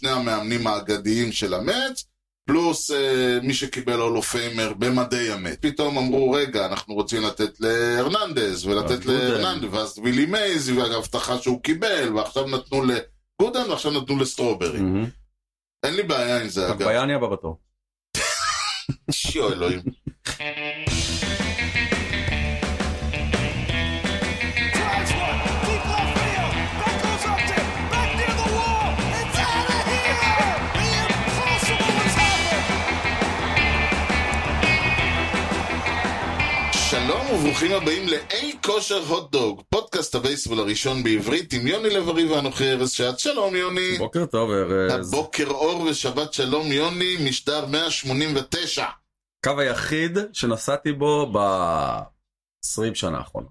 שני המאמנים האגדיים של המץ, פלוס מי שקיבל הול אוף פיימר במדי המץ. פתאום אמרו, רגע, אנחנו רוצים לתת להרננדז, ולתת להרננדז, ואז וילי מייז, וההבטחה שהוא קיבל, ועכשיו נתנו לגודן, ועכשיו נתנו לסטרוברי. אין לי בעיה עם זה, אגב. ביאני הבא בתור. שיו אלוהים. שלום וברוכים הבאים לאי כושר הוט-דוג, פודקאסט הבייסבול הראשון בעברית עם יוני לב-ארי ואנוכי ארז שעד. שלום יוני. בוקר טוב ארז. הבוקר אור ושבת שלום יוני, משדר 189. קו היחיד שנסעתי בו ב-20 שנה האחרונה.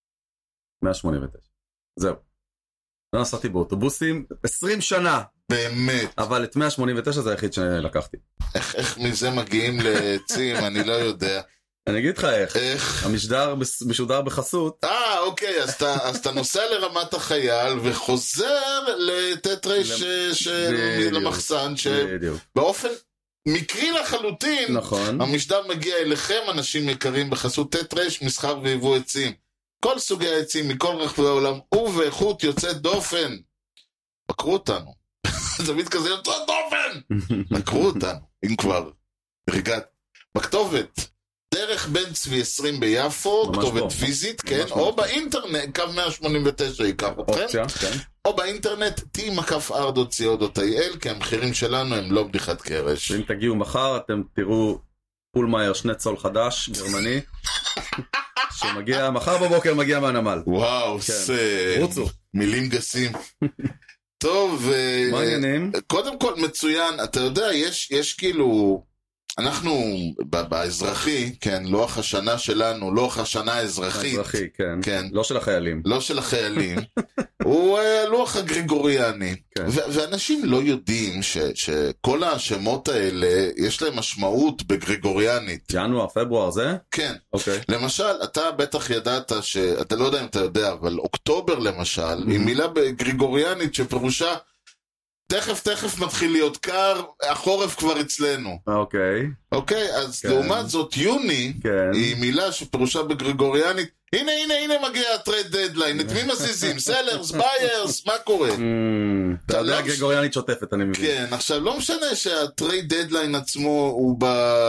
189. זהו. לא נסעתי באוטובוסים 20 שנה. באמת. אבל את 189 זה היחיד שלקחתי. איך מזה מגיעים לעצים, אני לא יודע. אני אגיד לך איך. המשדר משודר בחסות. אוקיי, אז אתה נוסע לרמת החייל וחוזר לטטרש למחסן, שבאופן מקרי לחלוטין, נכון. המשדר מגיע אליכם, אנשים יקרים בחסות טטרש, מסחר ויבוא עצים. כל סוגי העצים מכל רחבי העולם, ובאיכות יוצאת דופן. בקרו אותנו. תמיד כזה יוצאת דופן. בקרו אותנו, אם כבר. רגעת. בכתובת. דרך בן צבי 20 ביפו, כתובת פיזית, כן, או באינטרנט, קו 189 ייקח אתכם, או באינטרנט, t-r.co.il, כי המחירים שלנו הם לא בדיחת קרש. אם תגיעו מחר, אתם תראו פולמאייר שנצול חדש, גרמני, שמגיע, מחר בבוקר מגיע מהנמל. וואו, רוצו. מילים גסים. טוב, מה העניינים? קודם כל מצוין, אתה יודע, יש כאילו... אנחנו באזרחי, כן, לוח השנה שלנו, לוח השנה האזרחית. האזרחי, כן. לא של החיילים. לא של החיילים. הוא לוח הגריגוריאני. כן. ואנשים לא יודעים שכל השמות האלה, יש להם משמעות בגריגוריאנית. ינואר, פברואר זה? כן. אוקיי. למשל, אתה בטח ידעת אתה לא יודע אם אתה יודע, אבל אוקטובר למשל, היא מילה בגריגוריאנית שפירושה, תכף מתחיל להיות קר, החורף כבר אצלנו. אוקיי, אז לעומת זאת יוני, היא מילה שפירושה בגריגוריאנית, הנה מגיע הטרייד דדליין, את מי מזיזים? סלרס, ביירס, מה קורה? אתה יודע, גריגוריאנית שוטפת, אני מבין. כן, עכשיו לא משנה שהטרייד דדליין עצמו הוא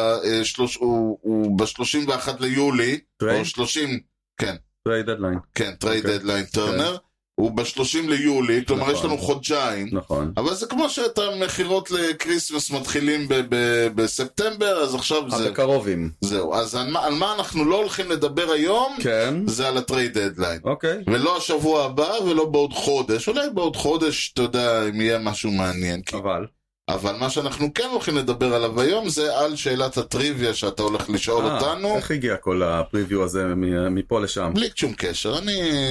ב-31 ליולי, או 30, כן. טרייד דדליין. כן, טרייד דדליין טרנר. הוא ב-30 ליולי, כלומר יש לנו חודשיים, אבל זה כמו שאת המחירות לקריסמס מתחילים בספטמבר, אז עכשיו זה... הקרובים. זהו, אז על מה אנחנו לא הולכים לדבר היום, זה על הטרייד דדליין. ולא השבוע הבא ולא בעוד חודש, אולי בעוד חודש, אתה יודע, אם יהיה משהו מעניין. אבל מה שאנחנו כן הולכים לדבר עליו היום זה על שאלת הטריוויה שאתה הולך לשאול אותנו. איך הגיע כל הפריוויו הזה מפה לשם? בלי שום קשר,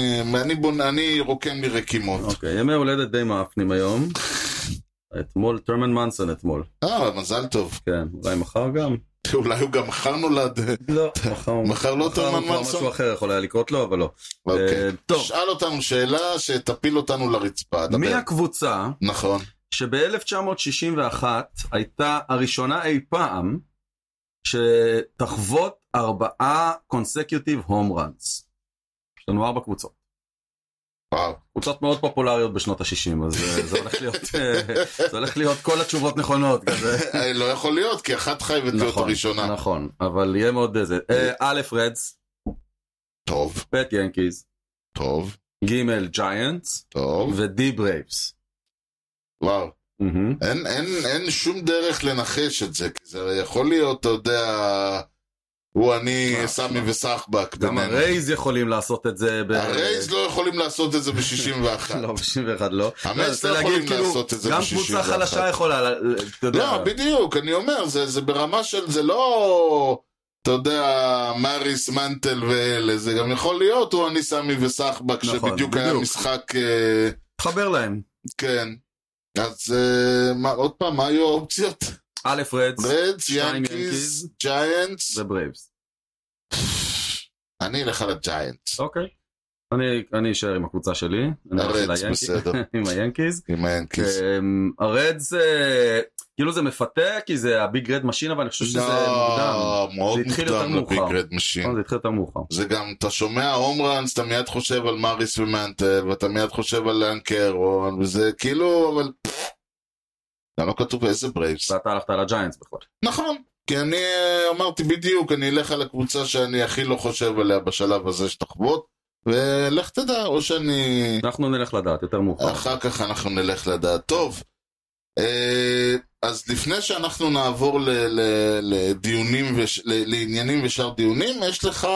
אני רוקם לי רקימות. אוקיי, ימי הולדת די מאפנים היום. אתמול, טרמן מנסון אתמול. מזל טוב. כן, אולי מחר גם. אולי הוא גם מחר נולד. לא, מחר לא טרמן מנסון. משהו אחר יכול היה לקרות לו, אבל לא. טוב. שאל אותנו שאלה שתפיל אותנו לרצפה. מי הקבוצה? נכון. שב-1961 הייתה הראשונה אי פעם שתחוות 4 consecutive home runs. יש לנו 4 קבוצות. קבוצות מאוד פופולריות בשנות ה-60, אז זה הולך להיות כל התשובות נכונות. לא יכול להיות, כי אחת חייבת להיות הראשונה. נכון, אבל יהיה מאוד זה. א' רדס. טוב. ב' ינקיז. טוב. ג' ג'יינטס. טוב. ו-D ברייבס. וואו, אין שום דרך לנחש את זה, כי זה יכול להיות, אתה יודע, אני סמי וסחבק. גם הרייז יכולים לעשות את זה. הרייז לא יכולים לעשות את זה ב-61. לא, ב-61 לא. המס לא יכולים לעשות את זה ב-61. גם קבוצה חלשה יכולה, אתה יודע. לא, בדיוק, אני אומר, זה ברמה של, זה לא, אתה יודע, מריס, מנטל ואלה, זה גם יכול להיות, אני סמי וסחבק, שבדיוק היה משחק... חבר להם. כן. אז עוד פעם, מה היו האופציות? א' רדס, ינקיז, ג'יינטס וברייבס. אני אלך על הג'יינטס. אוקיי. אני אשאר עם הקבוצה שלי. הרדס, בסדר. עם היאנקיז. עם היאנקיז. הרדס, כאילו זה מפתה, כי זה הביג רד משין, אבל אני חושב שזה מוקדם. מאוד מוקדם לביג רד משין. זה התחיל יותר מאוחר. זה גם, אתה שומע הומראנס, אתה מיד חושב על מריס ומנטל, ואתה מיד חושב על לנקר, וזה כאילו, אבל... גם לא כתוב איזה ברייבס. ואתה הלכת על הג'יינטס בכלל. נכון, כי אני אמרתי בדיוק, אני אלך על הקבוצה שאני הכי לא חושב עליה בשלב הזה שתחוות, ולך תדע, או שאני... אנחנו נלך לדעת, יותר מאוחר. אחר כך אנחנו נלך לדעת. טוב, אז לפני שאנחנו נעבור לדיונים, לעניינים ושאר דיונים, יש לך,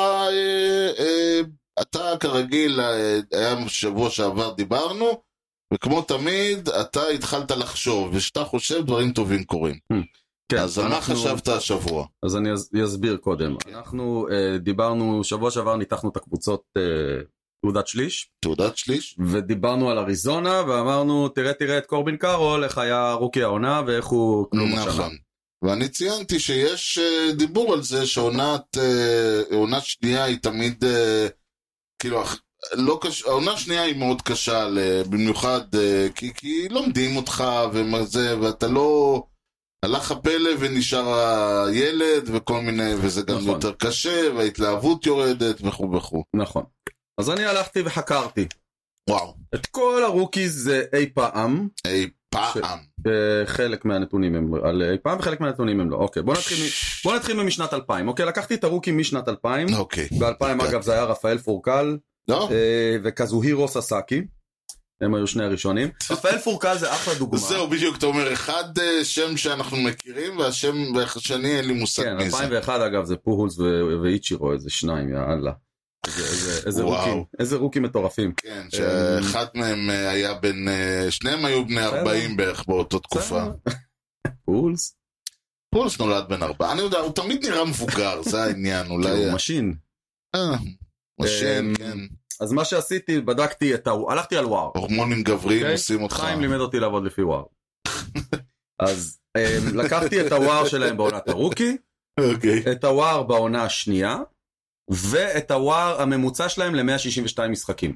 אתה כרגיל, היה שבוע שעבר דיברנו, וכמו תמיד, אתה התחלת לחשוב, ושאתה חושב דברים טובים קורים. כן, אז על מה חשבת השבוע? אז אני אסביר קודם. אנחנו דיברנו, שבוע שעבר ניתחנו את הקבוצות תעודת שליש. תעודת שליש? ודיברנו על אריזונה, ואמרנו, תראה את קורבין קארול, איך היה רוקי העונה, ואיך הוא כלום השנה. נכון. ואני ציינתי שיש דיבור על זה, שעונת שנייה היא תמיד, כאילו, העונה שנייה היא מאוד קשה, במיוחד, כי לומדים אותך, ואתה לא... הלך הפלא ונשאר הילד וכל מיני, וזה גם נכון. יותר קשה, וההתלהבות יורדת וכו' וכו'. נכון. אז אני הלכתי וחקרתי. וואו. את כל הרוקיז אי פעם. אי פעם. חלק מהנתונים הם על אי פעם וחלק מהנתונים הם לא. אוקיי, בוא נתחיל משנת 2000. אוקיי, לקחתי את הרוקי משנת 2000. אוקיי. ב-2000 אגב זה היה רפאל פורקל. לא. וקזוהירו ססאקי. הם היו שני הראשונים. רפאל פורקל זה אחלה דוגמה. זהו, בדיוק, אתה אומר, אחד שם שאנחנו מכירים, והשני אין לי מושג כן, מזה. 2001 אגב זה פוהולס ואיצ'ירו, איזה שניים, יאללה. איזה רוקים מטורפים. כן, שאחד מהם היה בין, שניהם היו בני 40 בערך באותו תקופה. פוהולס? פוהולס נולד בן 4, אני יודע, הוא תמיד נראה מבוגר, זה העניין, אולי... הוא משין. משין, כן. אז מה שעשיתי, בדקתי הלכתי על וואר. הורמונים גבריים עושים אותך. חיים לימד אותי לעבוד לפי וואר. אז לקחתי את הוואר שלהם בעונת הרוקי, את הוואר בעונה השנייה, ואת הוואר הממוצע שלהם ל-162 משחקים.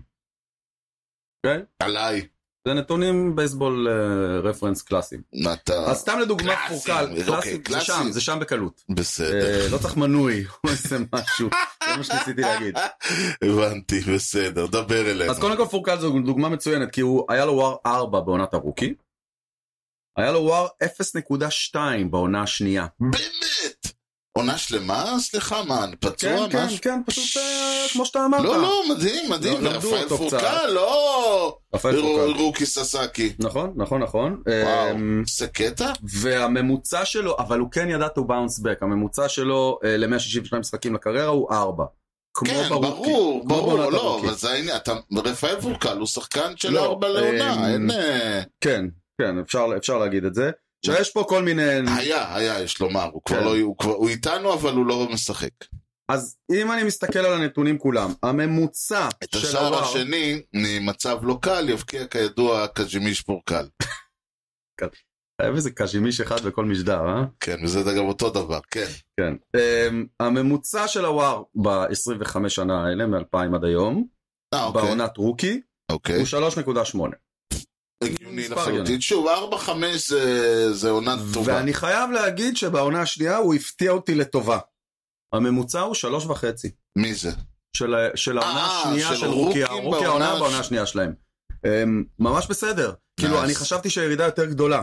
עליי. זה נתונים בייסבול רפרנס קלאסיים. אז סתם לדוגמה פורקל, זה שם בקלות. בסדר. לא צריך מנוי, או איזה משהו. זה מה שניסיתי להגיד. הבנתי, בסדר, דבר אלינו. אז קודם כל פורקל זו דוגמה מצוינת, כי היה לו וואר 4 בעונת הרוקי, היה לו וואר 0.2 בעונה השנייה. באמת? עונה שלמה? סליחה, מה, פצוע? כן, פשוט כמו שאתה אמרת. לא, מדהים, רפאל פורקל, לא רוקי ססאקי. נכון. וואו, זה קטע? והממוצע שלו, אבל הוא כן ידע to bounce back, הממוצע שלו ל-162 משחקים לקריירה הוא 4. כן, ברור, לא, אבל זה העניין, רפאל פורקל הוא שחקן של 4 לעונה, אין... כן, אפשר להגיד את זה. שיש פה כל מיני... היה, יש לומר, הוא איתנו, אבל הוא לא משחק. אז אם אני מסתכל על הנתונים כולם, הממוצע את השער השני, ממצב לא קל, יבקיע כידוע קז'ימיש פורקל. חייב איזה קז'ימיש אחד בכל משדר, אה? כן, וזה גם אותו דבר, כן. כן. הממוצע של הוואר ב-25 שנה האלה, מ-2000 עד היום, בעונת רוקי, הוא 3.8. הגיוני לחלוטין. שוב, 4-5 זה עונה טובה. ואני חייב להגיד שבעונה השנייה הוא הפתיע אותי לטובה. הממוצע הוא 3.5. מי זה? של העונה השנייה של רוקי העונה בעונה השנייה שלהם. ממש בסדר. כאילו, אני חשבתי שהירידה יותר גדולה.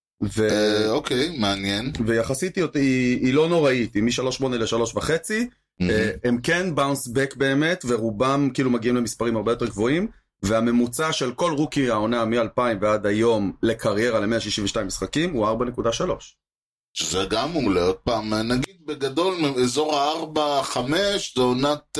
אוקיי, מעניין. ויחסית היא לא נוראית, היא מ-3.8 ל-3.5. הם כן באונס בק באמת, ורובם כאילו מגיעים למספרים הרבה יותר גבוהים. והממוצע של כל רוקי העונה מ-2000 ועד היום לקריירה ל-162 משחקים הוא 4.3. שזה גם מעולה, עוד פעם, נגיד בגדול, אזור ה-4-5 זה עונת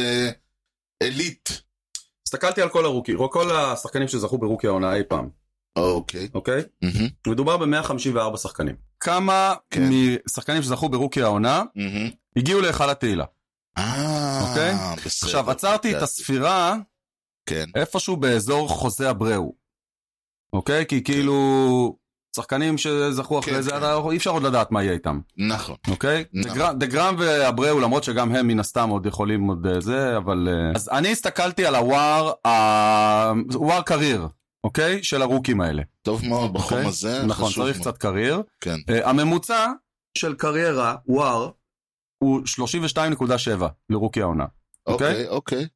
אליט. הסתכלתי על כל הרוקי, כל השחקנים שזכו ברוקי העונה אי פעם. אוקיי. אוקיי? מדובר ב-154 שחקנים. כמה משחקנים שזכו ברוקי העונה הגיעו להיכל התהילה. אוקיי? עכשיו, עצרתי את הספירה איפשהו באזור חוזה הבראו. אוקיי? כי כאילו שחקנים שזכו אחרי זה, אי אפשר עוד לדעת מה יהיה איתם. נכון. אוקיי? דגרם ואבראו, למרות שגם הם מן הסתם עוד יכולים עוד זה, אבל... אז אני הסתכלתי על הוואר קרייר, אוקיי? של הרוקים האלה. טוב מאוד, בחום הזה. נכון, צריך קצת קרייר. כן. הממוצע של קריירה, וואר, הוא 32.7 לרוקי העונה. אוקיי.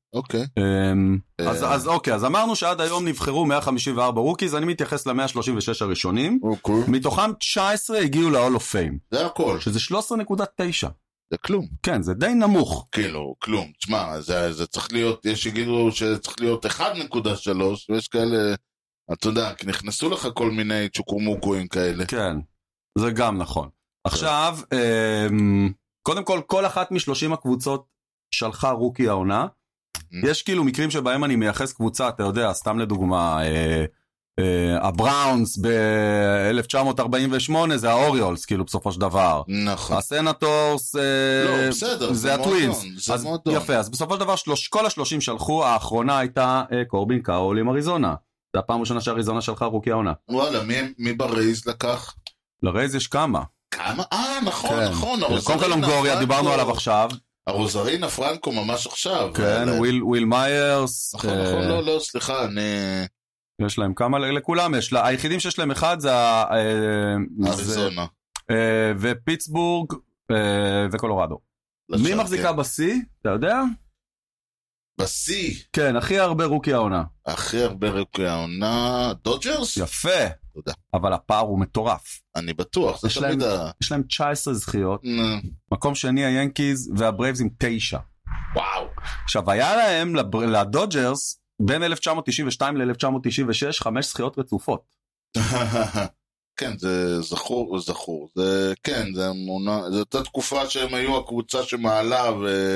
אז אמרנו שעד היום נבחרו 154 רוקיז, אני מתייחס ל-136 הראשונים, מתוכם 19 הגיעו ל-Hall of Fame. זה הכל. שזה 13.9. זה כלום. כן, זה די נמוך. כאילו, כלום. תשמע, זה צריך להיות, יש שגידו שצריך להיות 1.3, ויש כאלה, אתה יודע, כי נכנסו לך כל מיני צ'וקומוקויים כאלה. כן, זה גם נכון. עכשיו, קודם כל אחת מ-30 הקבוצות שלחה רוקי העונה. יש כאילו מקרים שבהם אני מייחס קבוצה, אתה יודע, סתם לדוגמה, הבראונס ב-1948 זה האוריולס, כאילו בסופו של דבר. נכון. הסנטורס זה הטווינס. זה מועדון. יפה, אז בסופו של דבר כל ה-30 שלחו, האחרונה הייתה קורבין קאול עם אריזונה. זה הפעם ראשונה שאריזונה שלחה רוקי העונה. וואלה, מי ברייז לקח? לרייז יש כמה. כמה? נכון. קודם כל לונגוריה, דיברנו עליו עכשיו. הרוזרינה פרנקו ממש עכשיו. כן, וויל מיירס. נכון, לא, סליחה, יש להם כמה, לכולם יש. היחידים שיש להם אחד זה אריזונה. ופיטסבורג וקולורדו. מי מחזיקה בסי? אתה יודע? בסי? כן, הכי הרבה רוקי העונה. הכי הרבה רוקי העונה. דודג'רס? יפה. תודה. אבל הפער הוא מטורף. אני בטוח, זה תמיד יש להם 19 זכיות. מקום שני היאנקיז והברייבס עם 9. וואו. עכשיו, היה להם לדודג'רס בין 1992 ל-1996 5 זכיות רצופות. כן, זה זכור. זה, כן, זו אותה תקופה שהם היו הקבוצה שמעלה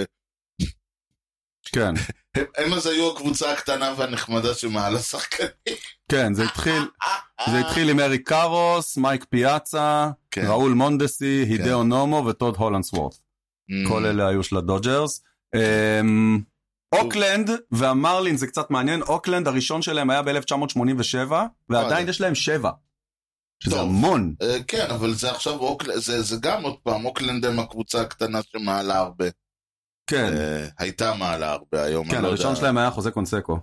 כן. הם אז היו הקבוצה הקטנה והנחמדה שמעלה שחקנים. כן, זה התחיל עם אריק קארוס, מייק פיאצה, ראול מונדסי, הידאו נומו וטוד הולנדסוורט. כל אלה היו של הדודג'רס. אוקלנד והמרלין זה קצת מעניין. אוקלנד הראשון שלהם היה ב-1987, ועדיין יש להם 7. שזה המון. כן, אבל זה עכשיו, זה גם עוד פעם, אוקלנד הם הקבוצה הקטנה שמעלה הרבה. כן. הייתה מעלה הרבה היום. כן, הראשון שלהם היה חוזה קונסקו.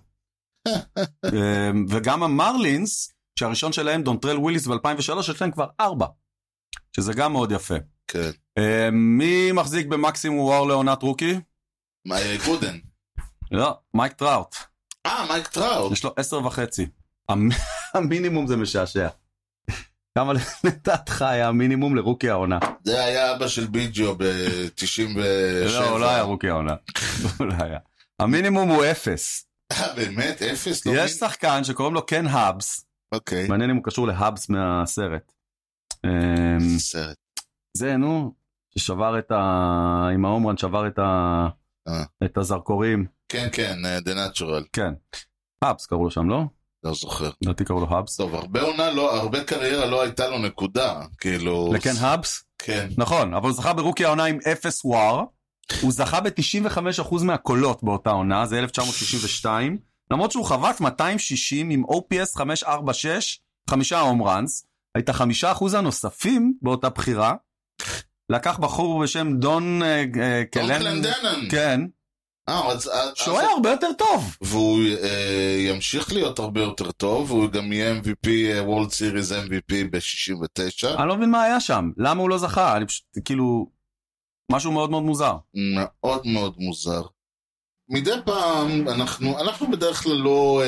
וגם המרלינס, שהראשון שלהם, דונטרל וויליס ב-2003, יש להם כבר 4. שזה גם מאוד יפה. כן. מי מחזיק במקסימום וואר לעונת רוקי? גודן. לא, מייק טראוט. מייק טראוט. יש לו 10.5. המינימום זה משעשע. כמה לדעתך היה המינימום לרוקי העונה? זה היה אבא של ביג'ו ב-97. לא היה רוקי העונה. לא היה. המינימום הוא 0. באמת? 0? יש שחקן שקוראים לו קן האבס. אוקיי. מעניין אם הוא קשור להאבס מהסרט. סרט. זה, ששבר עם ההומרן שבר את הזרקורים. כן, The Natural. כן. האבס קראו לו שם, לא? לא זוכר. לדעתי קראו לו האבס. טוב, הרבה קריירה לא הייתה לו נקודה, כאילו... לקן האבס? כן. נכון, אבל הוא זכה ברוקי העונה עם 0 וואר, הוא זכה ב-95% מהקולות באותה עונה, זה 1962, למרות שהוא חבט 260 עם OPS 546, 5 הומרנס, הייתה 5% הנוספים באותה בחירה, לקח בחור בשם דון קלנדנן. כן. שהוא היה הרבה יותר טוב. והוא ימשיך להיות הרבה יותר טוב, והוא גם יהיה MVP, World Series MVP ב-69. אני לא מבין מה היה שם, למה הוא לא זכה? אני פשוט, כאילו, משהו מאוד מאוד מוזר. מאוד מאוד מוזר. מדי פעם, אנחנו בדרך כלל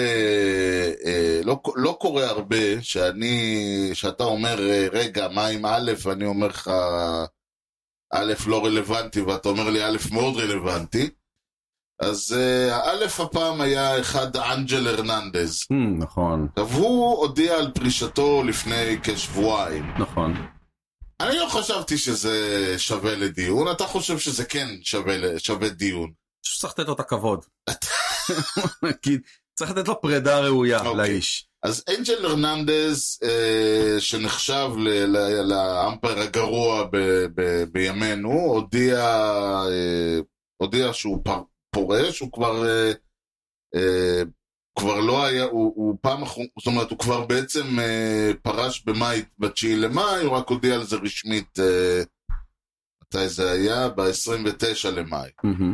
לא קורה הרבה, שאתה אומר, רגע, מה עם א', ואני אומר לך, א' לא רלוונטי, ואתה אומר לי א' מאוד רלוונטי. אז האלף הפעם היה אחד אנג'ל הרננדז. נכון. הוא הודיע על פרישתו לפני כשבועיים. נכון. אני לא חשבתי שזה שווה לדיון, אתה חושב שזה כן שווה דיון. צריך לתת לו את הכבוד. צריך לתת לו פרידה ראויה לאיש. אז אנג'ל הרננדז, שנחשב לאמפר הגרוע בימינו, הודיע שהוא פורש, הוא כבר כבר לא היה, הוא פעם אחרונה, זאת אומרת, הוא כבר בעצם פרש במאי, ב9 למאי, הוא רק הודיע על זה רשמית, מתי זה היה? ב-29 למאי.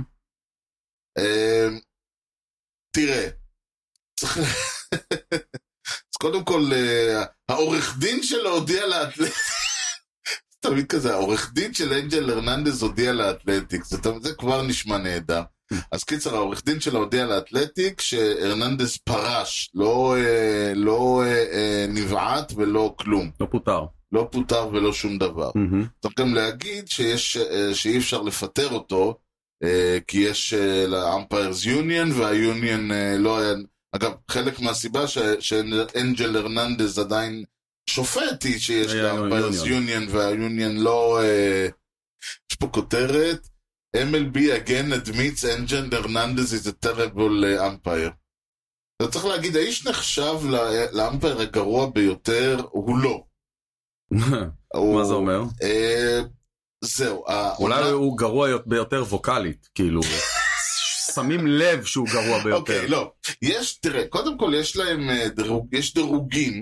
תראה, צריך... אז קודם כל, העורך דין שלו הודיע לאתלטיק, תמיד כזה, העורך דין של אנג'ל הרננדז הודיע לאתלטיק, זה כבר נשמע נהדר. אז קיצר, העורך דין שלו הודיע לאתלטיק שהרננדז פרש, לא נבעט ולא כלום. לא פוטר. לא פוטר ולא שום דבר. צריך גם להגיד שאי אפשר לפטר אותו, כי יש לאמפיירס יוניון, והיוניון לא היה... אגב, חלק מהסיבה שאנג'ל הרננדז עדיין שופט היא שיש לאמפיירס יוניון, והיוניון לא... יש פה כותרת, MLB again admits Angel Hernandez is a terrible umpire. אתה צריך להגיד, האיש נחשב לאמפייר הגרוע ביותר, הוא לא. מה זה אומר? זהו. אולי הוא גרוע ביותר ווקלית, כאילו, שמים לב שהוא גרוע ביותר. אוקיי, לא. תראה, קודם כל יש להם, יש דירוגים,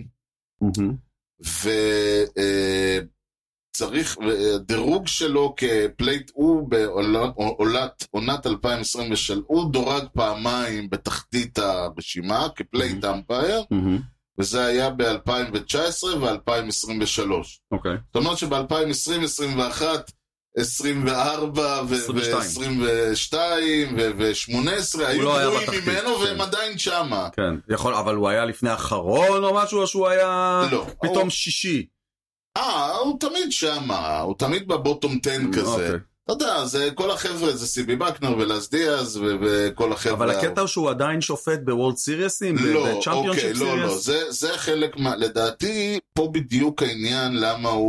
צריך, דירוג שלו כפלייט, הוא בעונת 2023, הוא דורג פעמיים בתחתית הרשימה, כפלייט אמפייר, וזה היה ב-2019 ו-2023. אוקיי. זאת אומרת שב-2020, 21, 24 ו-22 ו-18 היו גרועים ממנו והם עדיין שמה. כן, יכול, אבל הוא היה לפני האחרון או משהו, או שהוא היה פתאום שישי? הוא תמיד שמה, הוא תמיד בבוטום 10 כזה. אתה יודע, כל החבר'ה, זה סיבי בקנר ולסדיאז וכל החבר'ה. אבל הקטע הוא שהוא עדיין שופט בוולד סיריוסים? לא, אוקיי, לא, זה חלק מה, לדעתי, פה בדיוק העניין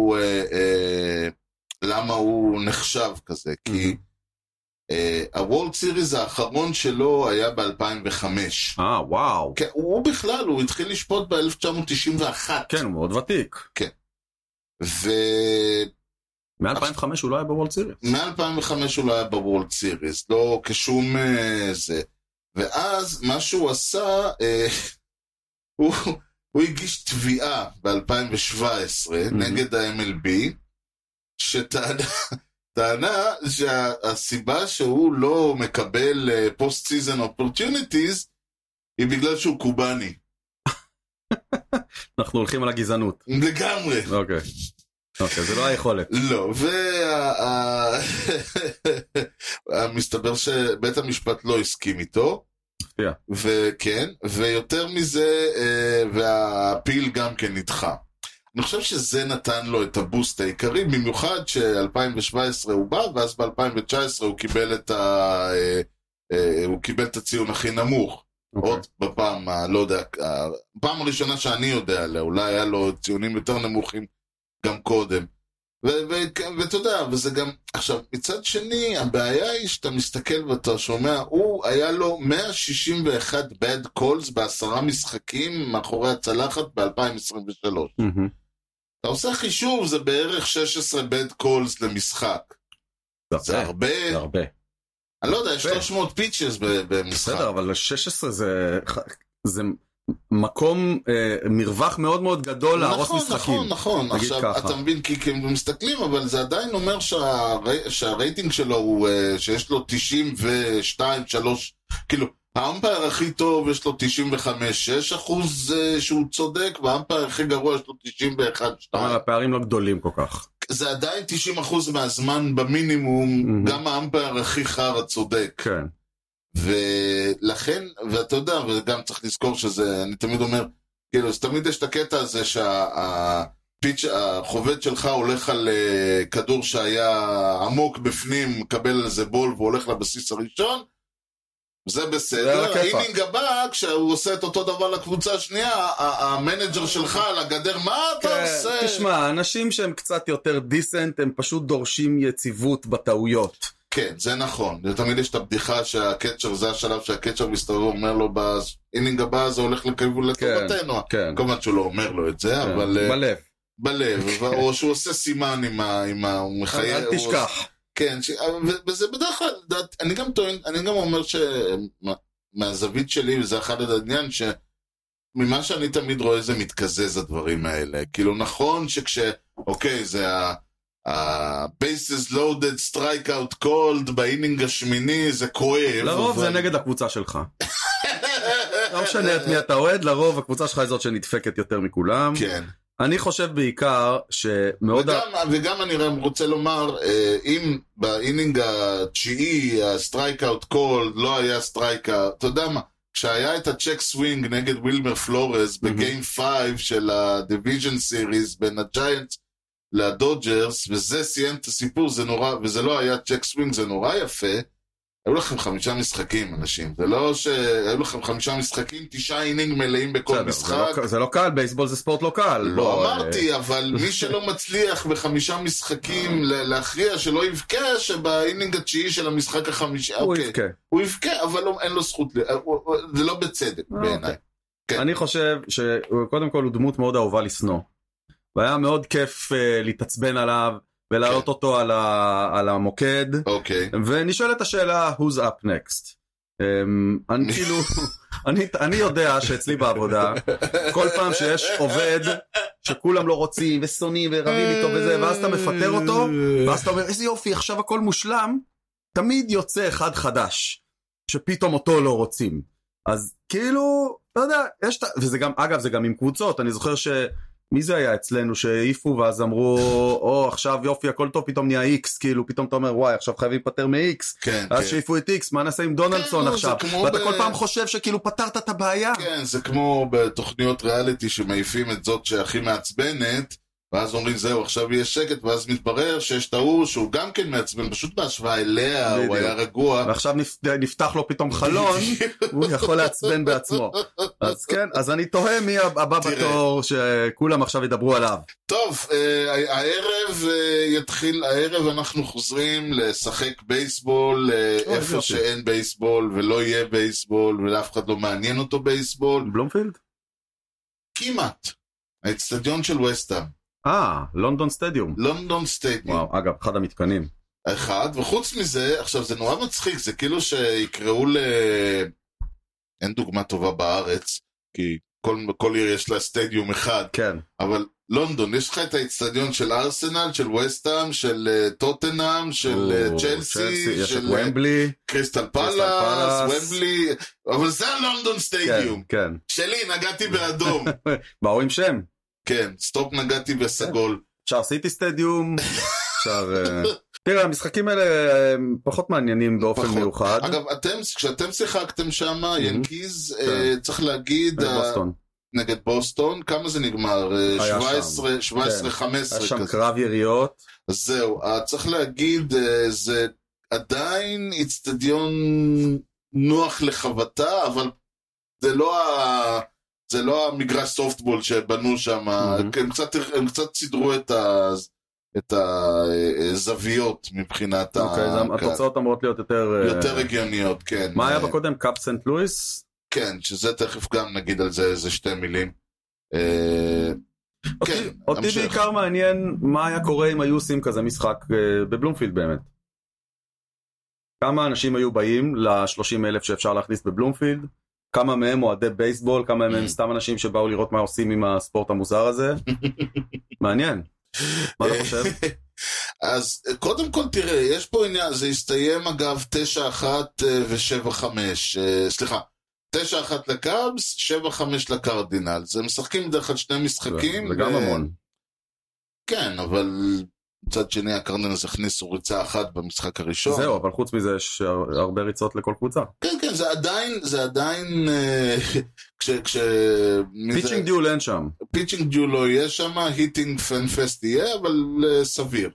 למה הוא נחשב כזה, כי הוולד סיריס האחרון שלו היה ב-2005. וואו. הוא בכלל, הוא התחיל לשפוט ב-1991. כן, הוא מאוד ותיק. כן. מ-2005 הוא לא היה בוולד סיריס. מ-2005 הוא לא היה בוולד סיריס, לא כשום זה. ואז מה שהוא עשה, הוא הגיש תביעה ב-2017 נגד ה-MLB, שטענה שהסיבה שהוא לא מקבל post-season opportunities היא בגלל שהוא קובני. אנחנו הולכים על הגזענות. לגמרי. אוקיי, זה לא היכולת. לא, ומסתבר שבית המשפט לא הסכים איתו. וכן, ויותר מזה, והפיל גם כן נדחה. אני חושב שזה נתן לו את הבוסט העיקרי, במיוחד ש-2017 הוא בא, ואז ב-2019 הוא קיבל את הציון הכי נמוך. עוד בפעם, לא יודע, הפעם הראשונה שאני יודע עליה, אולי היה לו ציונים יותר נמוכים גם קודם. ואתה יודע, וזה גם, עכשיו, מצד שני, הבעיה היא שאתה מסתכל ואתה שומע, הוא היה לו 161 bad calls ב10 משחקים מאחורי הצלחת ב-2023. אתה עושה חישוב, זה בערך 16 bad calls למשחק. זה הרבה. זה הרבה. אני לא יודע, יש 300 פיצ'ס במשחק. בסדר, אבל 16 זה מקום, מרווח מאוד מאוד גדול להרוס משחקים. נכון. עכשיו, אתה מבין, כי הם מסתכלים, אבל זה עדיין אומר שהרייטינג שלו הוא, שיש לו 92, 3, כאילו, האמפייר הכי טוב יש לו 95-6% שהוא צודק, והאמפייר הכי גרוע יש לו 91-2. הפערים לא גדולים כל כך. זה עדיין 90% מהזמן במינימום, גם האמפייר הכי חר הצודק. כן. ולכן, ואתה יודע, וגם צריך לזכור שזה, אני תמיד אומר, כאילו, אז תמיד יש את הקטע הזה שהחובד שלך הולך על כדור שהיה עמוק בפנים, מקבל על זה בול והולך לבסיס הראשון, זה בסדר. האינינג הבא, כשהוא עושה את אותו דבר לקבוצה השנייה, המנג'ר שלך על הגדר, מה אתה עושה? תשמע, אנשים שהם קצת יותר דיסנט, הם פשוט דורשים יציבות בטעויות. כן, זה נכון. תמיד יש את הבדיחה שהקצ'ר, זה השלב שהקצ'ר מסתובב ואומר לו, באינינג הבא זה הולך לכיוון לטובתנו. כמובן שהוא לא אומר לו את זה, אבל... בלב, או שהוא עושה סימן עם המחייב. אל תשכח. כן, וזה בדרך כלל, אני גם אומר מהזווית שלי, וזה אחד העניין ממה שאני תמיד רואה זה מתקזז הדברים האלה. כאילו נכון אוקיי, זה bases loaded, strikeout called, באינינג השמיני, זה כואב. לרוב זה נגד הקבוצה שלך. לא משנה את מי אתה אוהד, לרוב הקבוצה שלך היא זאת שנדפקת יותר מכולם. כן. אני חושב בעיקר שמאוד... וגם אני רוצה לומר, אם באינינג התשיעי, הסטרייקאוט קול, לא היה סטרייקאוט, אתה יודע מה? כשהיה את הצ'ק סווינג נגד ווילמר פלורס בגיים 5 של הדיוויז'ן סיריס בין הג'יינטס לדודג'רס, וזה סיים את הסיפור, זה נורא, וזה לא היה צ'ק סווינג, זה נורא יפה. היו לכם 5 משחקים, אנשים. זה לא שהיו לכם 5 משחקים, 9 אינינג מלאים בכל משחק. זה לא קל, בייסבול זה ספורט לא קל. לא אמרתי, אבל מי שלא מצליח ב5 משחקים להכריע שלא יבכה, שבאינינג התשיעי של המשחק החמישי, הוא יבכה. הוא יבכה, אבל אין לו זכות, זה לא בצדק בעיניי. אני חושב שקודם כל הוא דמות מאוד אהובה לשנוא. והיה מאוד כיף להתעצבן עליו, ולהעלות אותו על המוקד, ונשאלת השאלה, who's up next? אני כאילו, אני יודע שאצלי בעבודה, כל פעם שיש עובד שכולם לא רוצים ושונאים ורבים איתו וזה, ואז אתה מפטר אותו, ואז אתה אומר, איזה יופי, עכשיו הכל מושלם, תמיד יוצא אחד חדש, שפתאום אותו לא רוצים. אז כאילו, אתה יודע, וזה גם, אגב, זה גם עם קבוצות, אני זוכר מי זה היה אצלנו שהעיפו ואז אמרו, עכשיו יופי הכל טוב, פתאום נהיה איקס, כאילו פתאום אתה אומר וואי עכשיו חייבים פטר מאיקס, אז שהעיפו את איקס, מה נעשה עם דונלדסון עכשיו, ואתה כל פעם חושב שכאילו פתרת את הבעיה. כן, זה כמו בתוכניות ריאליטי שמעיפים את זאת שהכי מעצבנת, ואז אומרים זהו עכשיו יהיה שקט, ואז מתברר שיש טעו שהוא גם כן מעצבן, פשוט בהשוואה אליה הוא היה רגוע, ועכשיו נפתח לו פתאום חלון, הוא יכול לעצבן בעצמו. אז כן, אז אני תוהה מי הבא בתור שכולם עכשיו ידברו עליו. טוב, הערב אנחנו חוזרים לשחק בייסבול, איפה שאין בייסבול ולא יהיה בייסבול ולאף אחד לא מעניין אותו בייסבול. בלומפילד? כמעט. האצטדיון של וסטהאם. לונדון סטדיום. לונדון סטדיום. וואו, אגב, אחד המתקנים. וחוץ מזה, עכשיו זה נורא מצחיק, זה כאילו שיקראו אין דוגמה טובה בארץ, כי כל עיר יש לה סטדיום אחד. כן. אבל לונדון, יש לך את האצטדיון של ארסנל, של וסטהאם, של טוטנהאם, של צ'לסי, של ומבלי, קריסטל פלאס, ומבלי, אבל זה הלונדון סטדיום. כן. שלי, נגעתי באדום. באו עם שם. כן, סטופ נגעתי בסגול. אפשר סיטי סטדיום, אפשר... תראה, המשחקים האלה פחות מעניינים באופן מיוחד. אגב, כשאתם שיחקתם שם, ינקיז, צריך להגיד... נגד בוסטון, כמה זה נגמר? 17-15. היה שם קרב יריות. אז זהו, צריך להגיד, זה עדיין אצטדיון נוח לחבטה, אבל זה לא המגרש סופטבול שבנו שם, הם קצת סידרו את הזוויות מבחינת התוצאות אמורות להיות יותר הגיוניות, כן. מה היה בקודם? קאפ סנט לואיס? כן, שזה תכף גם נגיד על זה איזה 2 מילים. אותי בעיקר מעניין מה היה קורה אם היו עושים כזה משחק בבלומפילד באמת. כמה אנשים היו באים ל-30,000 שאפשר להכניס בבלומפילד, כמה מהם אוהדי בייסבול, כמה מהם סתם אנשים שבאו לראות מה עושים עם הספורט המוזר הזה. מעניין. מה אתה חושב? אז קודם כל תראה, יש פה עניין, זה הסתיים אגב 9-1 ו-7-5, סליחה, 9-1 לקאבס, 7-5 לקרדינל. זה משחקים דרך כלל 2 משחקים. זה גם המון. כן, אבל מצד שני הקרדינלס הכניסו ריצה 1 במשחק הראשון. זהו, אבל חוץ מזה יש הרבה ריצות לכל קבוצה. כן, כן, זה עדיין פיצ'ינג דיול אין שם. פיצ'ינג דיול לא יהיה שם, היטינג פנפסט יהיה, אבל סביר.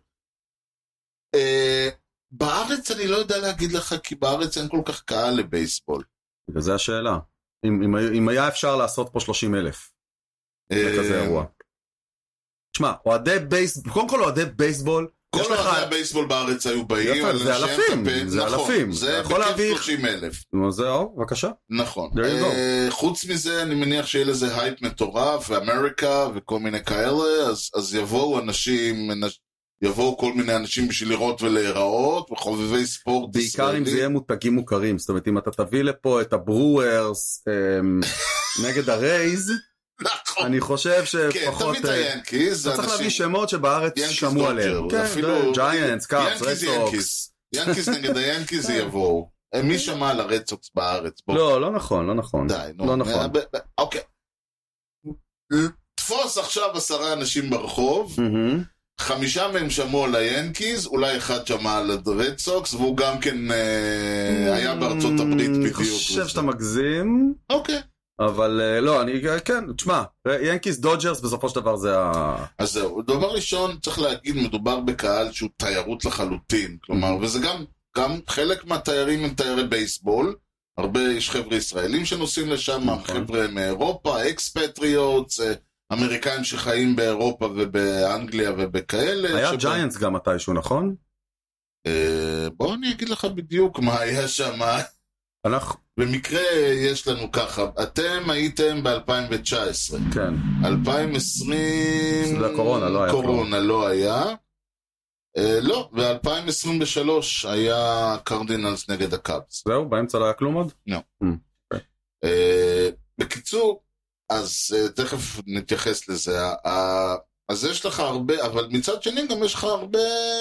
בארץ אני לא יודע להגיד לך, כי בארץ אין כל כך קהל לבייסבול. וזו השאלה. אם היה אפשר לעשות פה 30,000 לכזה אירוע. תשמע, קודם כל אוהדי בייסבול, כל אוהדי הבייסבול בארץ היו באים, זה אלפים, זה אלפים, זה בכיף 30,000. זהו, בבקשה. נכון. חוץ מזה, אני מניח שיהיה לזה הייפ מטורף, ואמריקה וכל מיני כאלה, אז יבואו אנשים, יבואו כל מיני אנשים בשביל לראות ולהיראות, וחובבי ספורט בעיקר אם זה יהיה מותגים מוכרים, זאת אומרת, אם אתה תביא לפה את הברוארס נגד הרייז, אני חושב שפחות... כן, תביא את היאנקיז. אתה צריך להביא שמות שבארץ שמעו עליהם. ג'יינטס, קאפס, רדסוקס. יאנקיז נגד היאנקיז יבואו. מי שמע על הרדסוקס בארץ? לא נכון. די, לא נכון. אוקיי. תפוס עכשיו 10 אנשים ברחוב, 5 מהם שמעו על היאנקיז, אולי 1 שמע על הרדסוקס, והוא גם כן היה בארצות הברית בדיוק. אני חושב שאתה מגזים. אוקיי. אבל לא, כן, תשמע, ינקיס דודג'רס בסופו של דבר זה אז זהו, דבר ראשון, צריך להגיד, מדובר בקהל שהוא תיירות לחלוטין, כלומר, וזה גם חלק מהתיירים הם תיירי בייסבול, הרבה יש חבר'ה ישראלים שנוסעים לשם, חבר'ה מאירופה, אקספטריוטס, אמריקאים שחיים באירופה ובאנגליה ובכאלה. היה ג'יינטס גם מתישהו, נכון? בואו אני אגיד לך בדיוק מה היה שם. במקרה יש לנו ככה, אתם הייתם ב-2019. כן. 2020... זה הקורונה, לא היה. קורונה לא היה. לא, ב-2023 היה קרדינלס נגד הקאבס. זהו, באמצע לא היה כלום עוד? לא. בקיצור, אז תכף נתייחס לזה. אז יש לך הרבה, אבל מצד שני גם יש לך הרבה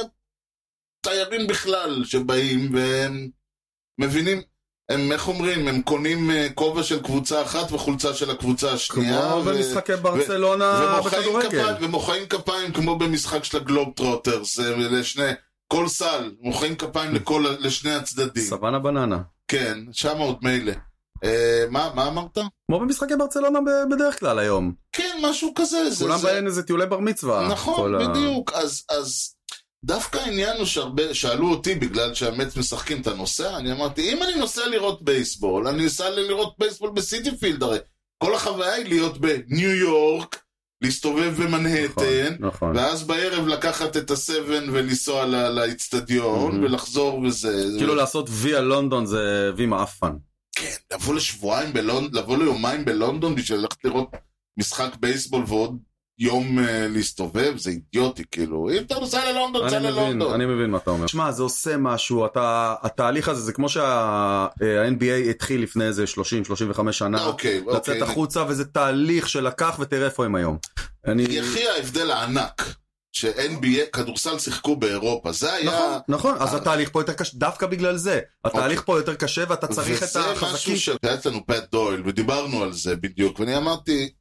תיירים בכלל שבאים והם מבינים, הם, איך אומרים, הם קונים כובע של קבוצה אחת וחולצה של הקבוצה השנייה. כמו במשחקי ברצלונה בכדורגל. ומוחאים כפיים כמו במשחק של הגלוב טרוטרס, כל סל, מוחאים כפיים לשני הצדדים. סוואנה בננה. כן, שם עוד מילא. מה אמרת? כמו במשחקי ברצלונה בדרך כלל היום. כן, משהו כזה. כולם בהם איזה טיולי בר מצווה. נכון, בדיוק. אז דווקא העניין הוא שאלו אותי בגלל שהמץ משחקים את הנושא, אני אמרתי, אם אני נוסע לראות בייסבול, אני נוסע לראות בייסבול בסיטי פילד, הרי כל החוויה היא להיות בניו יורק, להסתובב במנהטן, נכון. ואז בערב לקחת את הסבן ולנסוע לאצטדיון ולחזור וזה. כאילו לעשות ויה לונדון זה וי מאפן. כן, לבוא לשבועיים בלונדון, לבוא ליומיים בלונדון בשביל ללכת לראות משחק בייסבול ועוד יום להסתובב, זה אידיוטי, כאילו, אם אתה נוסע ללונדון, נוסע ללונדון. אני מבין מה אתה אומר. שמע, זה עושה משהו, התהליך הזה, זה כמו שה-NBA התחיל לפני איזה 30-35 שנה, לצאת החוצה, וזה תהליך שלקח ותראה איפה הם היום. יחי ההבדל הענק, ש-NBA, כדורסל שיחקו באירופה, זה היה... נכון, אז התהליך פה יותר קשה, דווקא בגלל זה. התהליך פה יותר קשה, ואתה צריך את החזקים. וזה משהו שהיה לנו פט דויל, ודיברנו על זה בדיוק, ואני אמרתי,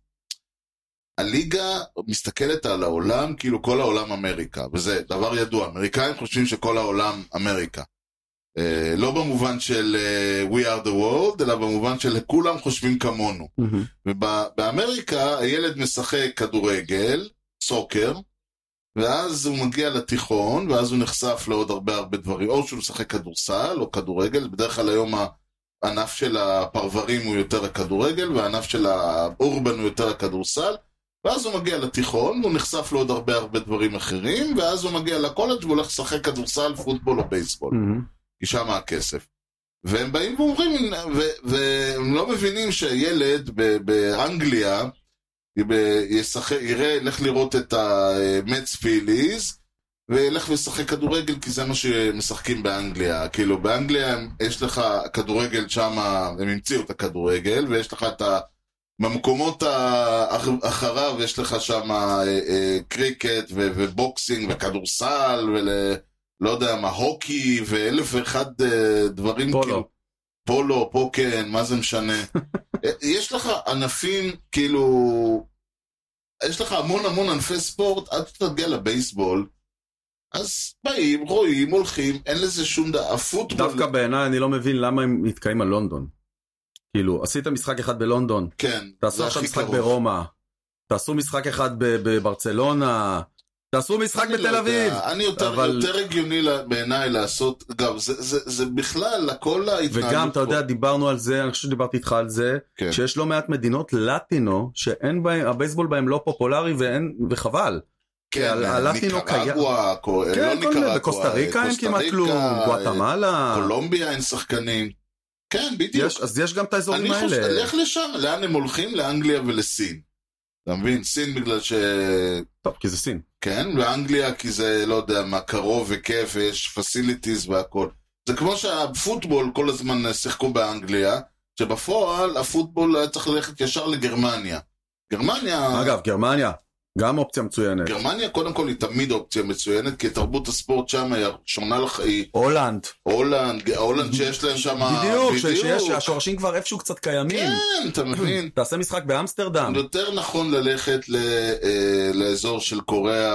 הליגה מסתכלת על העולם כאילו כל העולם אמריקה, וזה דבר ידוע, אמריקאים חושבים שכל העולם אמריקה. לא במובן של we are the world, אלא במובן של כולם חושבים כמונו. ובאמריקה הילד משחק כדורגל, סוקר, ואז הוא מגיע לתיכון, ואז הוא נחשף לעוד הרבה דברים, או שהוא משחק כדורסל או כדורגל, בדרך כלל היום הענף של הפרברים הוא יותר הכדורגל, והענף של האורבן הוא יותר הכדורסל, ואז הוא מגיע לתיכון, הוא נחשף לעוד הרבה דברים אחרים, ואז הוא מגיע לקולג' והוא הולך לשחק כדורסל, פוטבול או בייסבול. כי שם הכסף. והם באים ואומרים, והם לא מבינים שילד באנגליה, ילך לראות את המץ פיליז, וילך וישחק כדורגל, כי זה מה שמשחקים באנגליה. כאילו, באנגליה יש לך כדורגל שם, הם המציאו את הכדורגל, ויש לך את במקומות אחריו יש לך שם קריקט ובוקסינג וכדורסל ולא יודע מה, הוקי ו1001 דברים כאילו. פולו, פוקן, מה זה משנה. יש לך ענפים כאילו, יש לך המון ענפי ספורט, עד שתגיע לבייסבול, אז באים, רואים, הולכים, אין לזה שום הפוטבול. דווקא בעיניי אני לא מבין למה הם מתקעים על לונדון. כאילו, עשית משחק אחד בלונדון, כן, תעשו עכשיו משחק ברומא, תעשו משחק אחד בברצלונה, תעשו משחק בתל אביב. אני יותר הגיוני בעיניי לעשות, גם, זה בכלל, הכל ההתנהלות. וגם, אתה יודע, דיברנו על זה, אני חושב שדיברתי איתך על זה, שיש לא מעט מדינות לטינו, שאין בהם, הבייסבול בהם לא פופולרי וחבל. כן, ניקרגואה, לא ניקרגואה, בקוסטה ריקה אין כמעט כלום, גואטמלה, קולומביה אין שחקנים. כן, בדיוק. אז יש גם את האזורים האלה. לך לשם, לאן הם הולכים? לאנגליה ולסין. אתה מבין? סין בגלל טוב, כי זה סין. כן, ואנגליה כי זה, לא יודע, מה קרוב וכיף, ויש פסיליטיז והכל. זה כמו שהפוטבול כל הזמן שיחקו באנגליה, שבפועל הפוטבול היה צריך ללכת ישר לגרמניה. גרמניה... אגב, גרמניה, גם אופציה מצוינת. גרמניה קודם כל היא תמיד אופציה מצוינת, כי תרבות הספורט שם היא שונה לך, הולנד שיש להם שם... בדיוק, שיש, השורשים כבר איפשהו קצת קיימים. כן, אתה מבין. תעשה משחק באמסטרדם. יותר נכון ללכת לאזור של קוריאה,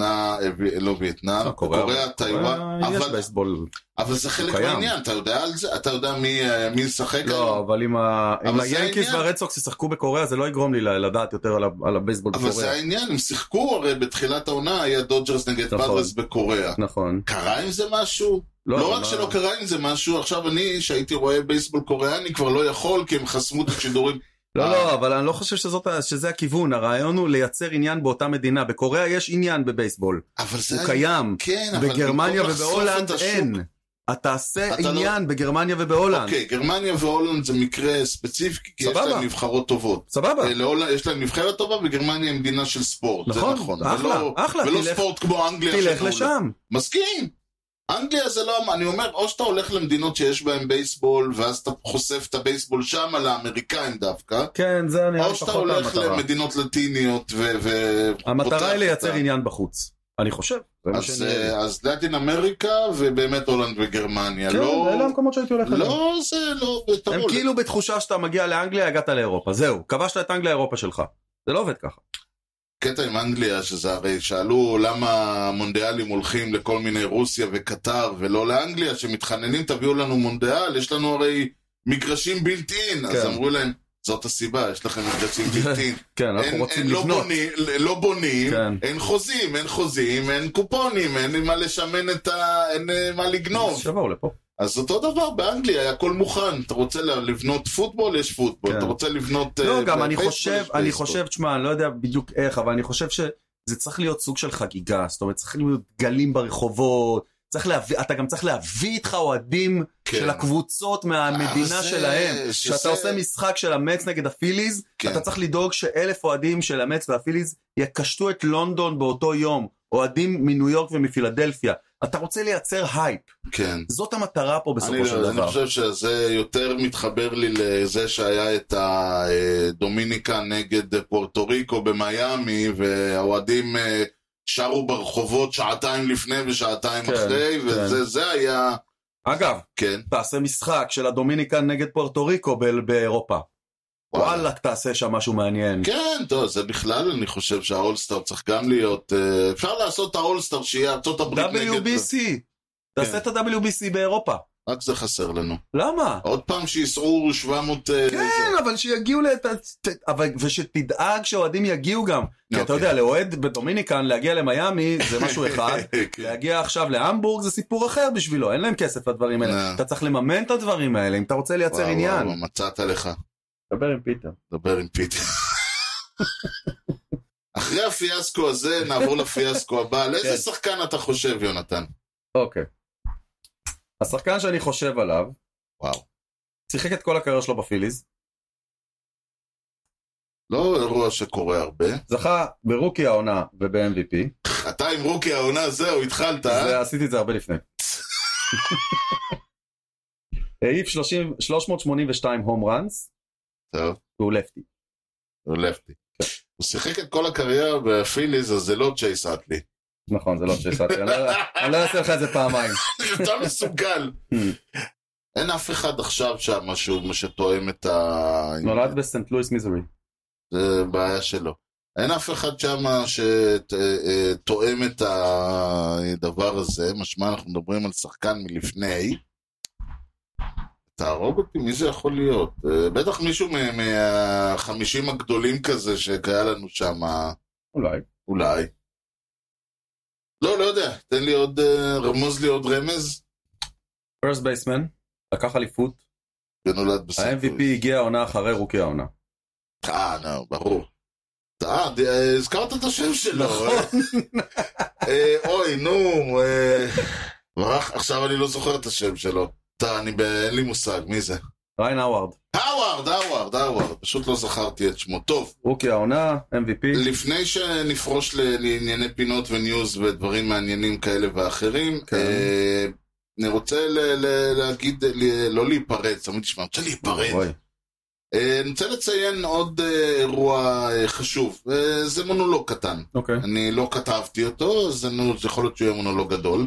לא וייטנאם, קוריאה, טיואן. יש בייסבול. אבל זה חלק מהעניין, אתה יודע על זה? אתה יודע מי ישחק? לא, אבל אם היאנקיס והרד סוקס ישחקו בקוריאה, זה לא יגרום לי לדעת יותר על הבייסבול בקוריאה. אבל זה העניין, הם שיחקו הרי בתחילת העונה, היה דודג'רס נגד פאדרס בקוריאה. נכון. קרה עם זה משהו? לא רק שלא קרה עם זה משהו, עכשיו אני, שהייתי רואה בייסבול קוריאני, כבר לא יכול, כי הם חסמו את השידורים. לא, אבל אני לא חושב שזה הכיוון, הרעיון הוא לייצר עניין באותה מדינה, בקוריאה יש עניין בבייסבול, הוא קיים, בגרמניה ובהולנד אין. אתה עושה עניין בגרמניה ובהולנד. אוקיי, גרמניה והולנד זה מקרה ספציפי, כי יש להם נבחרות טובות. סבבה. יש להם נבחרת טובה, וגרמניה היא מדינה של ספורט. נכון, אחלה. ולא ספורט כמו אנגליה. תלך לשם. מסכים. אנגליה זה לא, אני אומר, או שאתה הולך למדינות שיש בהן בייסבול, ואז אתה חושף את הבייסבול שם על האמריקאים דווקא. כן, זה נראה או שאתה הולך למדינות לטיניות המטרה היא לייצר עניין בחוץ. אני חושב. אז לטין אמריקה ובאמת הולנד וגרמניה. כן, אלה המקומות שהייתי הולך אליהם. לא, זה לא... הם כאילו בתחושה שאתה מגיע לאנגליה, הגעת לאירופה. זהו, כבשת את אנגליה אירופה שלך. זה לא עובד ככה. קטע עם אנגליה, שזה הרי שאלו למה המונדיאלים הולכים לכל מיני רוסיה וקטר ולא לאנגליה, שמתחננים תביאו לנו מונדיאל, יש לנו הרי מגרשים בילטין. אז אמרו להם, זאת הסיבה, יש לכם מגרשים בילטין. כן, אנחנו רוצים לבנות. לא בונים, אין חוזים, אין קופונים, אין מה לשמן אין מה לגנוב. שבאו לפה. אז אותו דבר באנגליה, היה הכל מוכן. אתה רוצה לבנות פוטבול, יש פוטבול. אתה רוצה לבנות... לא, גם אני חושב, תשמע, אני לא יודע בדיוק איך, אבל אני חושב שזה צריך להיות סוג של חגיגה. זאת אומרת, צריך להיות גלים ברחובות, אתה גם צריך להביא איתך אוהדים של הקבוצות מהמדינה שלהם. כשאתה עושה משחק של המץ נגד הפיליז, אתה צריך לדאוג ש1,000 אוהדים של המץ והפיליז יקשטו את לונדון באותו יום, אוהדים מניו יורק ומפילדלפיה. אתה רוצה לייצר הייפ. כן. זאת המטרה פה בסופו של דבר. אני חושב שזה יותר מתחבר לי לזה שהיה את הדומיניקה נגד פורטו ריקו במיימי, והאוהדים שרו ברחובות שעתיים לפני ושעתיים אחרי, וזה היה... אגב, תעשה משחק של הדומיניקה נגד פורטו ריקו באירופה. וואלה, תעשה שם משהו מעניין. כן, טוב, זה בכלל, אני חושב שהאולסטאר צריך גם להיות... אפשר לעשות את האולסטאר שיהיה ארצות הברית נגד... WBC. תעשה את ה-WBC באירופה. רק זה חסר לנו. למה? עוד פעם שיסעו 700... כן, אבל שיגיעו ושתדאג שהאוהדים יגיעו גם. כי אתה יודע, לאוהד בדומיניקן, להגיע למיימי זה משהו אחד, להגיע עכשיו להמבורג זה סיפור אחר בשבילו, אין להם כסף לדברים האלה. אתה צריך לממן את הדברים האלה, אם אתה רוצה לייצר עניין. וואו, מצאת לך. דבר עם פיטר. אחרי הפיאסקו הזה נעבור לפיאסקו הבא. על איזה שחקן אתה חושב, יונתן? אוקיי. השחקן שאני חושב עליו, שיחק את כל הקריירה שלו בפיליז. לא אירוע שקורה הרבה. זכה ברוקי העונה וב-MVP. אתה עם רוקי העונה זהו, התחלת. עשיתי את זה הרבה לפני. העיף 382 הום ראנס. טוב. והוא לפטי. הוא שיחק את כל הקריירה בפיליז, אז זה לא צ'ייס אטלי. נכון, זה לא צ'ייס אטלי. אני לא אעשה לך את זה פעמיים. אתה מסוגל. אין אף אחד עכשיו שם משהו שתואם את ה... נולד בסנט לואיס מיזורי. זה בעיה שלו. אין אף אחד שם שתואם את הדבר הזה. משמע אנחנו מדברים על שחקן מלפני. תהרוג אותי, מי זה יכול להיות? בטח מישהו מה50 הגדולים כזה שקהיה לנו שם. אולי. לא יודע. תן לי עוד, רמוז לי עוד רמז. פרסט בייסמן, לקח אליפות. ונולד בסנט לואיס. ה-MVP הגיע העונה אחרי רוקי העונה. ברור. הזכרת את השם שלו. נכון. אוי, נו. עכשיו אני לא זוכר את השם שלו. אין לי מושג, מי זה? ריין האווארד. האווארד, פשוט לא זכרתי את שמו. טוב. רוקי העונה, MVP. לפני שנפרוש לענייני פינות וניוז ודברים מעניינים כאלה ואחרים, אני רוצה להגיד, לא להיפרץ, אני רוצה להיפרד. אני רוצה לציין עוד אירוע חשוב, זה מונולוג קטן. אני לא כתבתי אותו, אז יכול להיות שהוא יהיה מונולוג גדול.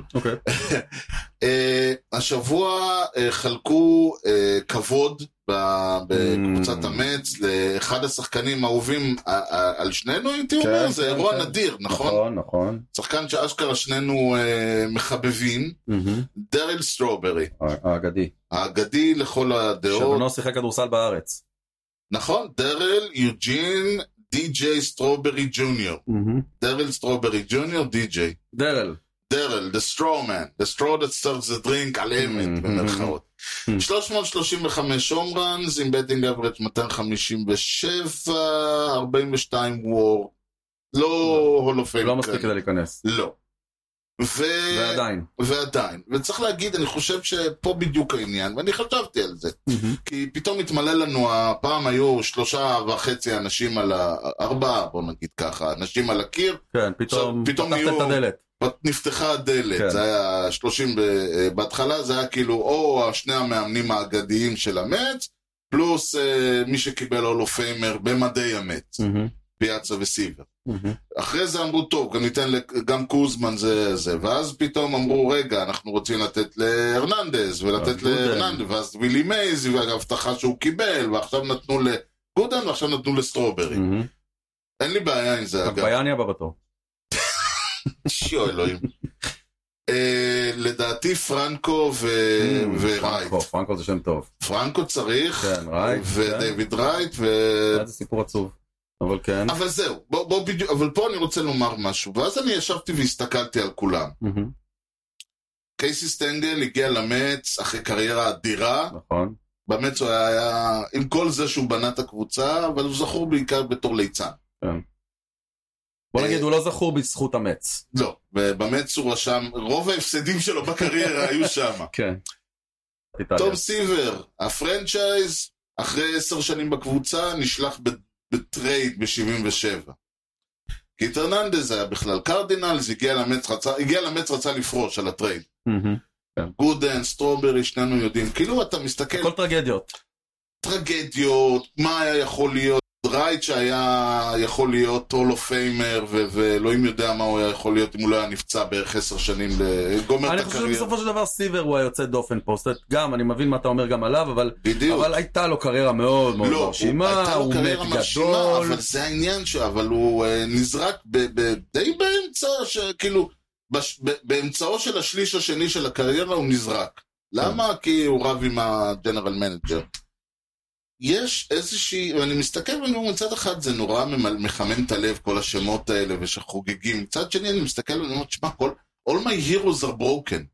השבוע חלקו כבוד בקבוצת המץ לאחד השחקנים האהובים על שנינו, הייתי אומר, זה אירוע נדיר, נכון? נכון. שחקן שאשכרה שנינו מחבבים, דריל סטרוברי. האגדי לכל הדעות. שבנו שיחק כדורסל בארץ. נכון, דריל יוג'ין די.ג'יי סטרוברי ג'וניור. דריל סטרוברי ג'וניור די.ג'יי. דריל, the straw man, the straw that serves the drink על אמת, במרכאות. 335 home runs, עם בטינג אברג' 257, 42 war, לא הולופים. לא מספיק כדי להיכנס. לא. ועדיין. וצריך להגיד, אני חושב שפה בדיוק העניין, ואני חשבתי על זה. כי פתאום התמלא לנו, הפעם היו 3.5 אנשים על 4, בוא נגיד ככה, אנשים על הקיר. כן, פתאום פתחת את הדלת. נפתחה הדלת, כן. זה היה 30 בהתחלה, זה היה כאילו או שני המאמנים האגדיים של המץ, פלוס מי שקיבל הולו פיימר במדי המץ, פיאצה וסיבר. אחרי זה אמרו, טוב, גם ניתן גם קוזמן זה, ואז פתאום אמרו, רגע, אנחנו רוצים לתת להרננדז, ולתת להרננדז, ואז וילי מייז, וההבטחה שהוא קיבל, ועכשיו נתנו לגודן, ועכשיו נתנו לסטרוברי. אין לי בעיה עם זה, אגב. ביאני הבא בתור. שיו אלוהים. לדעתי פרנקו ורייט. פרנקו זה שם טוב. פרנקו צריך, ודייוויד רייט. זה סיפור עצוב. אבל כן. אבל זהו, אבל פה אני רוצה לומר משהו, ואז אני ישבתי והסתכלתי על כולם. קייסי סטנגל הגיע למץ אחרי קריירה אדירה. נכון. במץ הוא היה, עם כל זה שהוא בנה את הקבוצה, אבל הוא זכור בעיקר בתור ליצן. כן. בוא נגיד, הוא לא זכור בזכות המץ. לא, במץ הוא רשם, רוב ההפסדים שלו בקריירה היו שם. כן. תום סיבר, הפרנצ'ייז, אחרי 10 שנים בקבוצה, נשלח בטרייד ב-77. כי הרננדז היה בכלל קרדינלס, הגיע למץ רצה לפרוש על הטרייד. גודן, סטרוברי, שנינו יודעים. כאילו אתה מסתכל... הכל טרגדיות. מה היה יכול להיות? רייט שהיה יכול להיות הולו פיימר, ואלוהים יודע מה הוא היה יכול להיות אם הוא לא היה נפצע בערך 10 שנים לגומר את הקריירה. אני חושב שבסופו של דבר סיבר הוא היוצא דופן פוסט. גם, אני מבין מה אתה אומר גם עליו, אבל הייתה לו קריירה מאוד מאוד מרשימה, הוא מת גדול. אבל זה העניין אבל הוא נזרק די באמצע, כאילו, באמצעו של השליש השני של הקריירה הוא נזרק. למה? כי הוא רב עם הג'נרל מנג'ר. יש איזושהי, ואני מסתכל ואני מצד אחד זה נורא מחמם את הלב כל השמות האלה ושחוגגים, מצד שני אני מסתכל ואני אומר, תשמע, all my heroes are broken.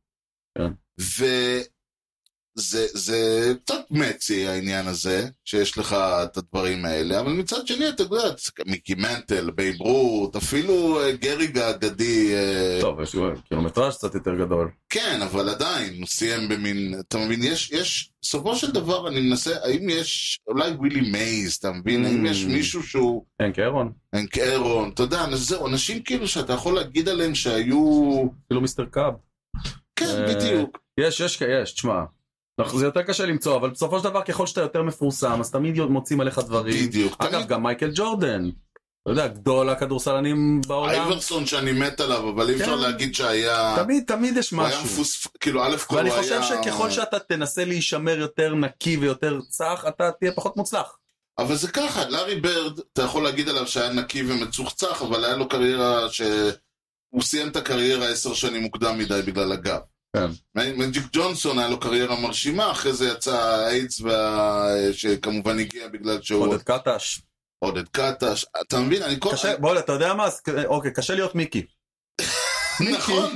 וזה קצת מצי העניין הזה, שיש לך את הדברים האלה, אבל מצד שני אתה יודע, מיקי מנטל, בייב רות, אפילו גריג האגדי. טוב, יש קילומטראז' קצת יותר גדול. כן, אבל עדיין, הוא סיים במין, אתה מבין, יש, סופו של דבר אני מנסה, האם יש, אולי ווילי מייז, אתה מבין, האם יש מישהו שהוא... הנק אירון, אתה יודע, זהו, אנשים כאילו שאתה יכול להגיד עליהם שהיו... כאילו מיסטר קאב. כן, בדיוק. יש, תשמע. זה יותר קשה למצוא, אבל בסופו של דבר ככל שאתה יותר מפורסם, אז תמיד מוצאים עליך דברים. בדיוק. אגב, גם מייקל ג'ורדן. אתה יודע, גדול הכדורסלנים בעולם. אייברסון שאני מת עליו, אבל אי אפשר להגיד שהיה... תמיד יש משהו. הוא היה מפוס... כאילו, א' כל הוא היה... ואני חושב שככל שאתה תנסה להישמר יותר נקי ויותר צח, אתה תהיה פחות מוצלח. אבל זה ככה, לארי ברד, אתה יכול להגיד עליו שהיה נקי ומצוחצח, אבל היה לו קריירה הוא סיים את הקריירה 10 שנים מוקדם מדי בגלל הגב. מג'יק ג'ונסון היה לו קריירה מרשימה, אחרי זה יצא איידס שכמובן הגיע בגלל שהוא... עודד קטש, אתה מבין? בוא, אתה יודע מה? אוקיי, קשה להיות מיקי. נכון,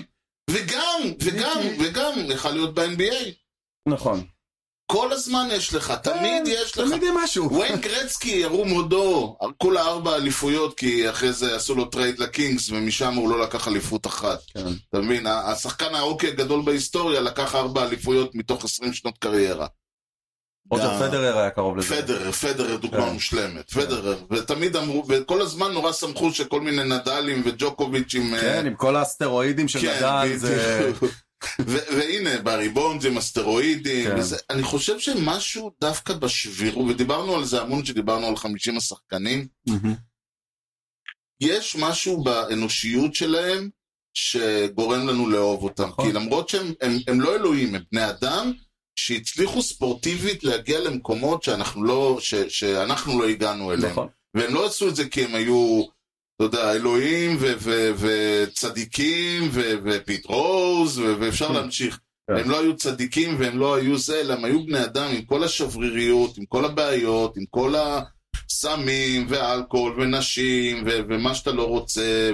וגם יכול להיות ב-NBA. נכון. כל הזמן יש לך, תמיד יש לך. תמיד יהיה משהו. וויין גרצקי ירום הודו, כולה 4 אליפויות, כי אחרי זה עשו לו טרייד לקינגס, ומשם הוא לא לקח אליפות אחת. אתה מבין, השחקן ההוקי הגדול בהיסטוריה לקח 4 אליפויות מתוך 20 שנות קריירה. רוג'ר פדרר היה קרוב לזה. פדרר דוגמה מושלמת, פדרר, ותמיד אמרו, וכל הזמן נורא שמחו שכל מיני נדלים וג'וקוביץ' כן, עם כל הסטרואידים של נדל, זה... והנה, ברי בונדס עם הסטרואידים, אני חושב שמשהו דווקא בשבירו, ודיברנו על זה המון שדיברנו על 50 השחקנים, יש משהו באנושיות שלהם שגורם לנו לאהוב אותם, כי למרות שהם לא אלוהים, הם בני אדם, שהצליחו ספורטיבית להגיע למקומות שאנחנו לא הגענו אליהם. והם לא עשו את זה כי הם היו, אתה יודע, אלוהים וצדיקים ופיט רוז, ואפשר להמשיך. הם לא היו צדיקים והם לא היו זה, אלא הם היו בני אדם עם כל השבריריות, עם כל הבעיות, עם כל הסמים ואלכוהול ונשים ומה שאתה לא רוצה,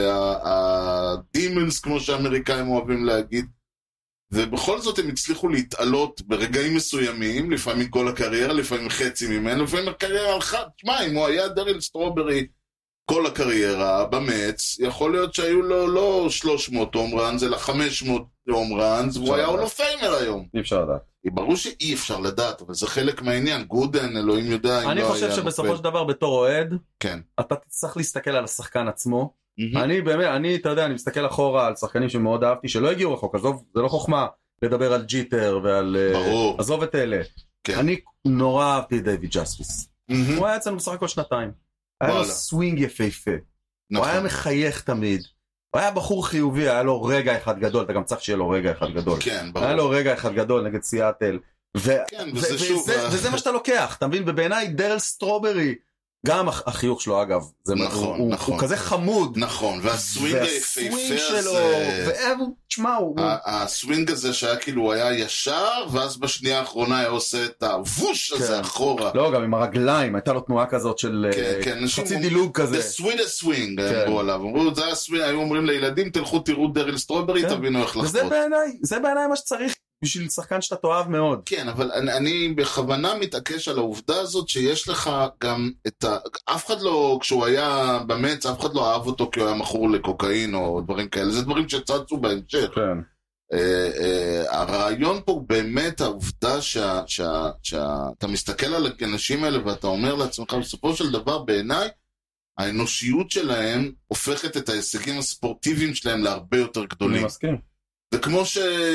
והדימונס כמו שהאמריקאים אוהבים להגיד. ובכל זאת הם הצליחו להתעלות ברגעים מסוימים, לפעמים כל הקריירה, לפעמים חצי ממנו, לפעמים הקריירה הלכה. תשמע, אם הוא היה דריל סטרוברי כל הקריירה במץ, יכול להיות שהיו לו לא 300 הום ראנס, אלא 500 הום ראנס, והוא היה הולו פיימר היום. אי אפשר לדעת. ברור שאי אפשר לדעת, אבל זה חלק מהעניין. גודן, אלוהים יודע. אני חושב שבסופו של דבר בתור אוהד, אתה תצטרך להסתכל על השחקן עצמו. אני באמת, אתה יודע, אני מסתכל אחורה על שחקנים שמאוד אהבתי, שלא הגיעו רחוק, עזוב, זה לא חוכמה לדבר על ג'יטר ועל... ברור. עזוב את אלה. אני נורא אהבתי את דיוויד ג'סטיס. הוא היה אצלנו בסך הכל 2 היה לו סווינג יפהפה. הוא היה מחייך תמיד. הוא היה בחור חיובי, היה לו רגע אחד גדול, אתה גם צריך שיהיה לו רגע אחד גדול. כן, ברור. היה לו רגע אחד גדול נגד סיאטל. וזה מה שאתה לוקח, אתה מבין? ובעיניי דרל סטרוברי, גם החיוך שלו אגב, הוא כזה חמוד. נכון, והסווינג היפהפה הזה, הסווינג הזה שהיה כאילו, הוא היה ישר, ואז בשנייה האחרונה היה עושה את הווש הזה אחורה. לא, גם עם הרגליים, הייתה לו תנועה כזאת של חצי דילוג כזה. The sweetest swing, אמרו עליו. היו אומרים לילדים, תלכו תראו דרל סטרוברי, תבינו איך לחפות. וזה בעיניי מה שצריך. בשביל שחקן שאתה תאהב מאוד. כן, אבל אני בכוונה מתעקש על העובדה הזאת שיש לך גם את אף אחד לא, כשהוא היה במץ, אף אחד לא אהב אותו כי הוא היה מכור לקוקאין או דברים כאלה. זה דברים שצצו בהמשך. כן. הרעיון פה באמת העובדה שאתה מסתכל על האנשים האלה ואתה אומר לעצמך, בסופו של דבר בעיניי, האנושיות שלהם הופכת את ההישגים הספורטיביים שלהם להרבה יותר גדולים. אני מסכים. זה כמו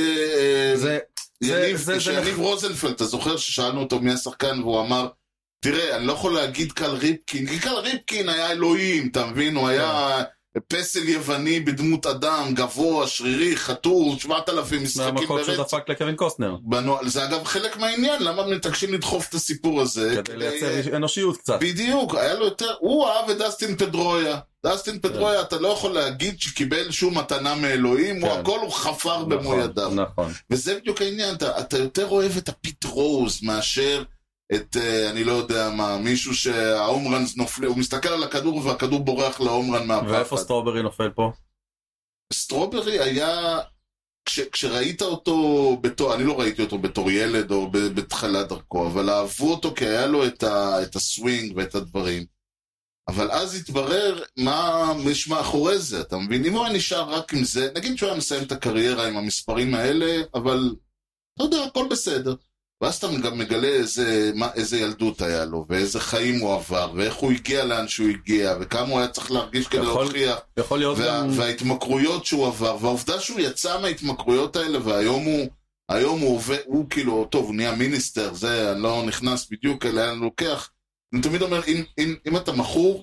שיניב רוזנפלד, אתה זוכר ששאלנו אותו מי השחקן והוא אמר, תראה, אני לא יכול להגיד קל ריפקין, כי קל ריפקין היה אלוהים, אתה מבין? הוא היה פסל יווני בדמות אדם, גבוה, שרירי, חתור, 7,000 משחקים ברצף. מהמקום שדפק לקווין קוסטנר. זה אגב חלק מהעניין, למה מתעקשים לדחוף את הסיפור הזה? כדי לייצר אנושיות קצת. בדיוק, היה לו יותר, הוא אהב את דסטין פדרויה. דסטין פדרויה, אתה לא יכול להגיד שקיבל שום מתנה מאלוהים, הוא הכל הוא חפר במו ידיו. נכון. וזה בדיוק העניין, אתה יותר אוהב את הפיט רוז מאשר את, אני לא יודע מה, מישהו שההומרנס נופל, הוא מסתכל על הכדור והכדור בורח להומרן מהפחד. ואיפה סטרוברי נופל פה? סטרוברי היה, כשראית אותו בתור, אני לא ראיתי אותו בתור ילד או בתחילת דרכו, אבל אהבו אותו כי היה לו את הסווינג ואת הדברים. אבל אז התברר מה יש מאחורי זה, אתה מבין? אם הוא היה נשאר רק עם זה, נגיד שהוא היה מסיים את הקריירה עם המספרים האלה, אבל אתה יודע, הכל בסדר. ואז אתה גם מגלה איזה ילדות היה לו, ואיזה חיים הוא עבר, ואיך הוא הגיע לאן שהוא הגיע, וכמה הוא היה צריך להרגיש כדי להוכיח, וההתמכרויות שהוא עבר, והעובדה שהוא יצא מההתמכרויות האלה, והיום הוא כאילו, טוב, הוא נהיה מיניסטר, זה לא נכנס בדיוק אליה, אני לוקח, אני תמיד אומר, אם אתה מכור,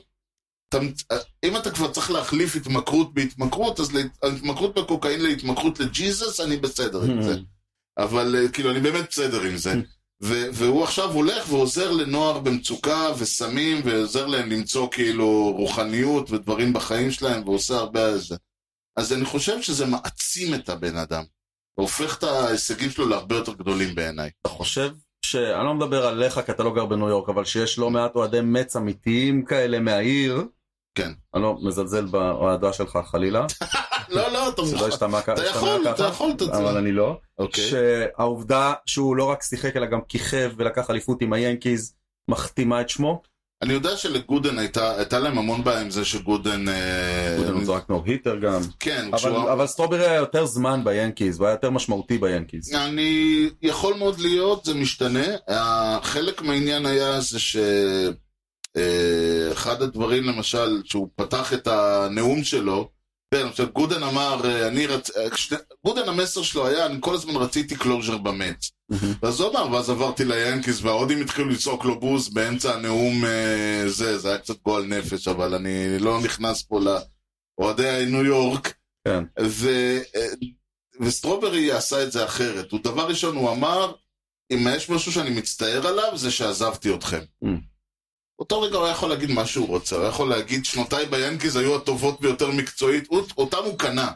אם אתה כבר צריך להחליף התמכרות בהתמכרות, אז התמכרות בקוקאין להתמכרות לג'יזוס, אני בסדר עם זה. אבל כאילו אני באמת בסדר עם זה. והוא עכשיו הולך ועוזר לנוער במצוקה וסמים, ועוזר להם למצוא כאילו רוחניות ודברים בחיים שלהם, ועושה הרבה על זה. אז אני חושב שזה מעצים את הבן אדם, והופך את ההישגים שלו להרבה יותר גדולים בעיניי. אתה חושב שאני לא מדבר עליך כי אתה לא גר בניו יורק, אבל שיש לא מעט אוהדי מצ אמיתיים כאלה מהעיר, כן. אני לא מזלזל באוהדה שלך חלילה. לא, אתה יכול, אבל אני לא. שהעובדה שהוא לא רק שיחק אלא גם כיכב ולקח אליפות עם היאנקיז, מחתימה את שמו? אני יודע שלגודן הייתה להם המון בעיה עם זה שגודן... גודן הוא זרק נו היטר גם. כן. אבל סטרוברי היה יותר זמן ביאנקיז, והיה יותר משמעותי ביאנקיז. אני יכול מאוד להיות, זה משתנה. חלק מהעניין היה זה אחד הדברים למשל, שהוא פתח את הנאום שלו, גודן אמר, גודן המסר שלו היה, אני כל הזמן רציתי קלוז'ר במץ. ואז הוא אמר, ואז עברתי ליאנקיז, וההודים התחילו לצעוק לו בוז באמצע הנאום, זה היה קצת גועל נפש, אבל אני לא נכנס פה לאוהדי ניו יורק. וסטרוברי עשה את זה אחרת. דבר ראשון הוא אמר, אם יש משהו שאני מצטער עליו, זה שעזבתי אתכם. אותו רגע הוא יכול להגיד מה שהוא רוצה, הוא יכול להגיד שנותיי ביאנקיז היו הטובות ביותר מקצועית, אותם הוא קנה.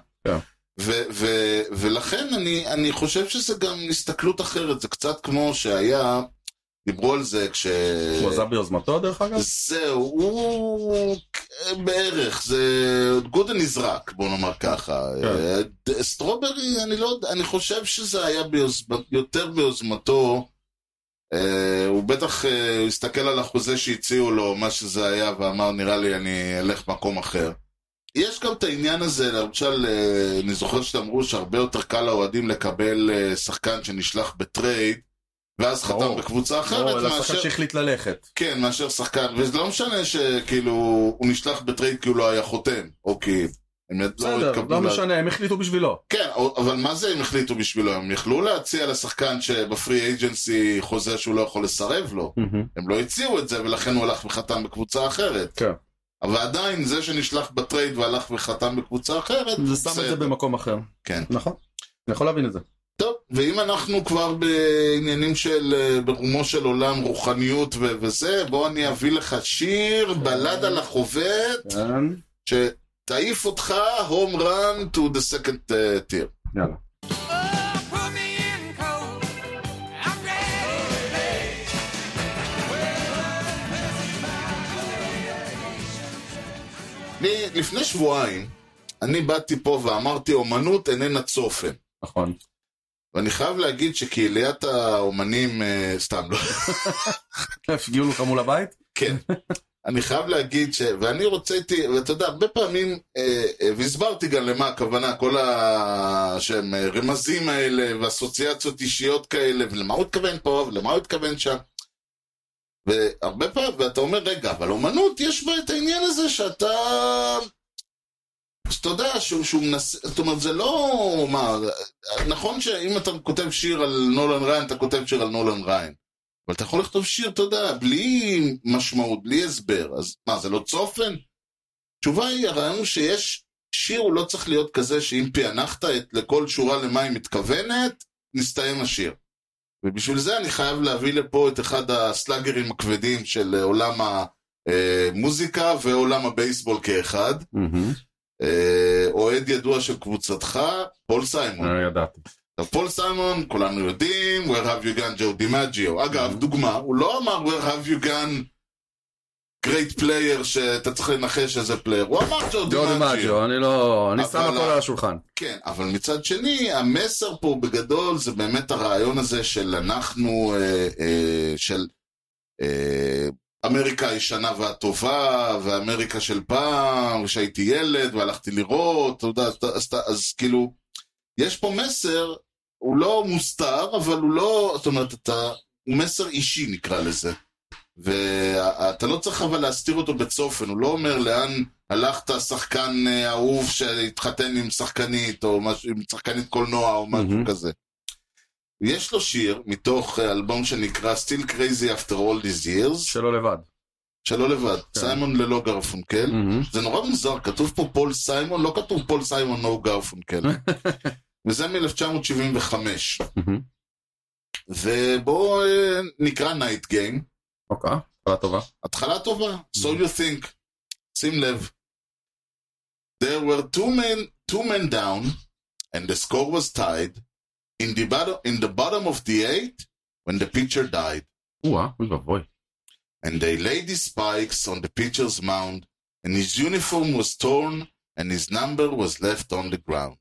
ולכן אני חושב שזה גם הסתכלות אחרת, זה קצת כמו שהיה, דיברו על זה הוא עזב ביוזמתו דרך אגב? זהו, הוא בערך, גודן נזרק, בוא נאמר ככה. סטרוברי, אני חושב שזה היה יותר ביוזמתו, הוא בטח הסתכל על החוזה שהציעו לו, מה שזה היה, ואמר נראה לי אני אלך מקום אחר. יש גם את העניין הזה, למשל, אני זוכר שאמרו שהרבה יותר קל לאוהדים לקבל שחקן שנשלח בטרייד, ואז חתם בקבוצה אחרת. לא, אלא שחקן שהחליט ללכת. כן, מאשר שחקן, וזה לא משנה שכאילו הוא נשלח בטרייד כי הוא לא היה חותם, או כי... בסדר, לא משנה, הם החליטו בשבילו. כן, אבל מה זה הם החליטו בשבילו? הם יכלו להציע לשחקן שבפרי אייג'נסי חוזה שהוא לא יכול לסרב לו. הם לא הציעו את זה, ולכן הוא הלך וחתם בקבוצה אחרת. כן. אבל עדיין זה שנשלח בטרייד והלך וחתם בקבוצה אחרת, זה שם את זה במקום אחר. כן. נכון, אני יכול להבין את זה. טוב, ואם אנחנו כבר בעניינים של, ברומו של עולם, רוחניות וזה, בוא אני אביא לך שיר, בלד על החובט, שתעיף אותך, home run to the second tier. יאללה. לפני שבועיים, אני באתי פה ואמרתי, אומנות איננה צופן. נכון. ואני חייב להגיד שקהיליית האומנים, סתם לא. הפגיעו לך מול הבית? כן. אני חייב להגיד ואני רוצה איתי, ואתה יודע, הרבה פעמים, והסברתי גם למה הכוונה, כל שהם רמזים האלה, ואסוציאציות אישיות כאלה, ולמה הוא התכוון פה, ולמה הוא התכוון שם. והרבה פעמים, ואתה אומר, רגע, אבל אומנות, יש בה את העניין הזה שאתה יודע, שהוא מנסה, זאת אומרת, זה לא, נכון שאם אתה כותב שיר על נולן ריין, אתה כותב שיר על נולן ריין, אבל אתה יכול לכתוב שיר, אתה יודע, בלי משמעות, בלי הסבר, אז מה, זה לא צופן? התשובה היא, הרעיון שיש, שיר הוא לא צריך להיות כזה, שאם פענחת לכל שורה למה היא מתכוונת, נסתיים השיר. ובשביל זה אני חייב להביא לפה את אחד הסלאגרים הכבדים של עולם המוזיקה ועולם הבייסבול כאחד. אוהד ידוע של קבוצתך, פול סיימון. ידעתי. פול סיימון, כולנו יודעים, Where have you gone, ג'ו דימג'יו. אגב, דוגמה, הוא לא אמר Where have you gone great player שאתה צריך לנחש איזה פלייר, הוא אמר ג'ו דימג'יו. אני שם הכל על השולחן. כן, אבל מצד שני, המסר פה בגדול זה באמת הרעיון הזה של אנחנו, של אמריקה הישנה והטובה, ואמריקה של פעם, שהייתי ילד והלכתי לראות, אז כאילו, יש פה מסר, הוא לא מוסתר, אבל הוא לא, זאת אומרת, הוא מסר אישי נקרא לזה. ואתה לא צריך אבל להסתיר אותו בצופן, הוא לא אומר לאן הלכת שחקן אהוב שהתחתן עם שחקנית, או משהו, עם שחקנית קולנוע, או משהו כזה. יש לו שיר מתוך אלבום שנקרא Still Crazy After All These Years. שלא לבד, סיימון ללא גרפונקל. זה נורא מוזר, כתוב פה פול סיימון, לא כתוב פול סיימון נו גרפונקל. וזה מ-1975. ובואו נקרא Night Game. אוקיי, התחלה טובה. התחלה טובה, so you think. שים לב. There were two men down, and the score was tied in the bottom of the eighth when the pitcher died. And they laid his spikes on the pitcher's mound, and his uniform was torn, and his number was left on the ground.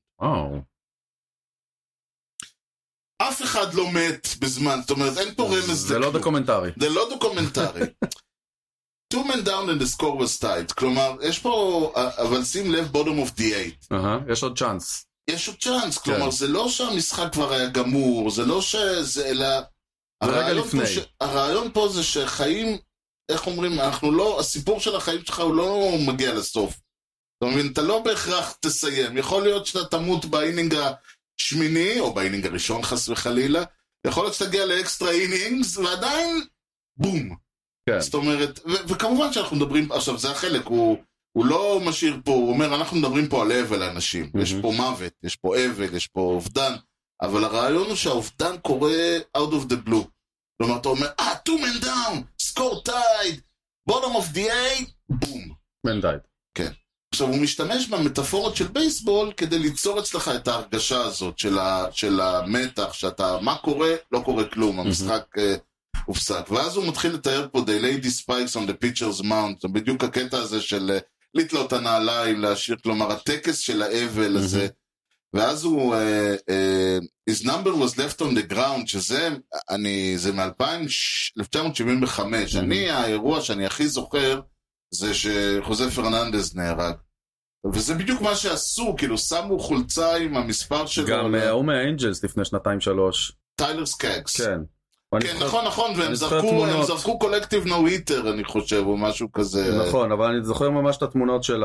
אף אחד לא מת בזמן, זאת אומרת, אין פה רמז. זה לא דוקומנטרי. זה לא דוקומנטרי. Two two men down and the score was tight. כלומר, יש פה, אבל שים לב, bottom of the 8. יש עוד צ'אנס. יש עוד צ'אנס, כלומר, זה לא שהמשחק כבר היה גמור, זה לא שזה, אלא... רגע לפני. הרעיון פה זה שחיים, איך אומרים, אנחנו לא, הסיפור של החיים שלך הוא לא מגיע לסוף. אתה מבין, אתה לא בהכרח תסיים. יכול להיות שאתה תמות באינינג השמיני, או באינינג הראשון חס וחלילה, יכול להיות שתגיע לאקסטרה אינינגס, ועדיין, בום. כן. זאת אומרת, וכמובן שאנחנו מדברים, עכשיו זה החלק, הוא לא משאיר פה, הוא אומר, אנחנו מדברים פה על אבל לאנשים. יש פה מוות, יש פה אבל, יש פה אובדן, אבל הרעיון הוא שהאובדן קורה out of the blue. כלומר, אתה אומר, two men down, score tied, bottom of the 8, בום. man died. כן. עכשיו, הוא משתמש במטאפורות של בייסבול כדי ליצור אצלך את ההרגשה הזאת של המתח, שאתה, מה קורה? לא קורה כלום, המשחק הופסק. ואז הוא מתחיל לתאר פה, they lay these spikes on the pitcher's mount, זה בדיוק הקטע הזה של לתלות את הנעליים, להשאיר, כלומר, הטקס של האבל הזה, ואז הוא, his number was left on the ground, שזה, זה מ-1975, האירוע שאני הכי זוכר, זה שחוזה פרננדז נהרג. וזה בדיוק מה שעשו, כאילו שמו חולצה עם המספר שלו. גם הוא מהאנג'לס לפני 2-3. טיילר סקאגס. כן. כן, נכון, והם זרקו קולקטיב נו היטר, אני חושב, או משהו כזה. נכון, אבל אני זוכר ממש את התמונות של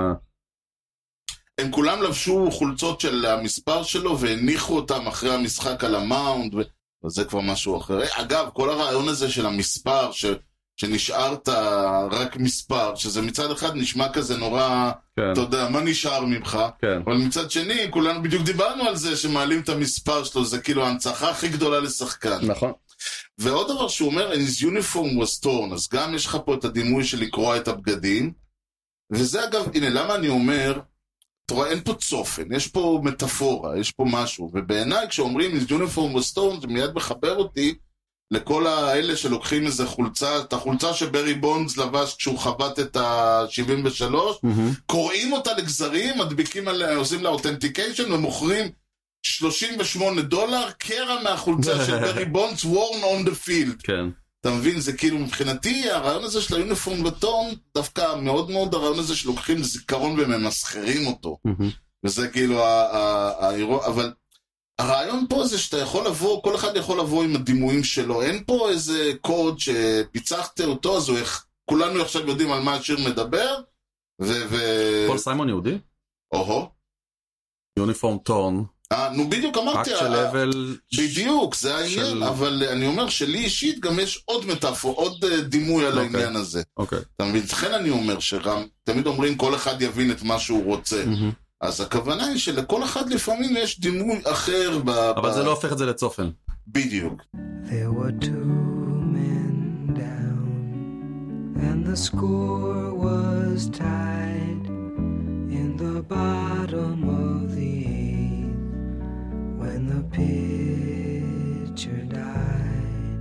הם כולם לבשו חולצות של המספר שלו, והניחו אותם אחרי המשחק על המאונד, וזה כבר משהו אחר. אגב, כל הרעיון הזה של המספר, שנשארת רק מספר, שזה מצד אחד נשמע כזה נורא, אתה יודע, מה נשאר ממך? אבל מצד שני, כולנו בדיוק דיברנו על זה, שמעלים את המספר שלו, זה כאילו ההנצחה הכי גדולה לשחקן. נכון. ועוד דבר שהוא אומר, his uniform was torn, אז גם יש לך פה את הדימוי של לקרוע את הבגדים, וזה אגב, הנה, למה אני אומר, אתה רואה, אין פה צופן, יש פה מטאפורה, יש פה משהו, ובעיניי כשאומרים, his uniform was torn, זה מיד מחבר אותי, לכל האלה שלוקחים איזה חולצה, את החולצה שברי בונדס לבש כשהוא חבט את ה-73, קוראים אותה לגזרים, מדביקים עליה, עושים לה אותנטיקיישן, ומוכרים $38, קרע מהחולצה של ברי בונדס, worn on the field. כן. אתה מבין, זה כאילו מבחינתי, הרעיון הזה של היוניפורם בטון, דווקא מאוד מאוד הרעיון הזה שלוקחים זיכרון וממסחרים אותו. וזה כאילו האירוע, אבל... הרעיון פה זה שאתה יכול לבוא, כל אחד יכול לבוא עם הדימויים שלו, אין פה איזה קוד שפיצחת אותו, אז כולנו עכשיו יודעים על מה השיר מדבר, פול סיימון יהודי? אוהו. יוניפורם טורן. נו בדיוק אמרתי, בדיוק, זה העניין, אבל אני אומר שלי אישית גם יש עוד מטאפור, עוד דימוי על העניין הזה. אתה מבין, לכן אני אומר שגם, תמיד אומרים כל אחד יבין את מה שהוא רוצה. אז הכוונה היא שלכל אחד לפעמים יש דימוי אחר אבל זה לא הופך את זה לצופן. בדיוק. There were two men down and the score was tied in the bottom of the 8th when the pitcher died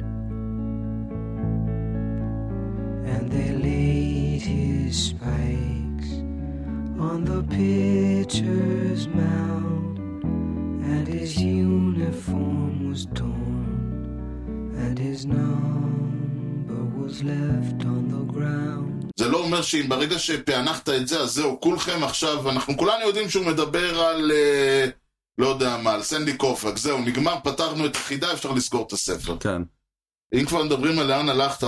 and they laid his spikes on the pitcher's mound, and his uniform was torn, and his number was left on the ground. זה לא אומר שאם ברגע שפענחת את זה, אז זהו, כולכם עכשיו, אנחנו כולנו יודעים שהוא מדבר על, לא יודע מה, על סנדי קופק, זהו, נגמר, פתרנו את החידה, אפשר לסגור את הספר. כן. אם כבר מדברים על לאן הלכת,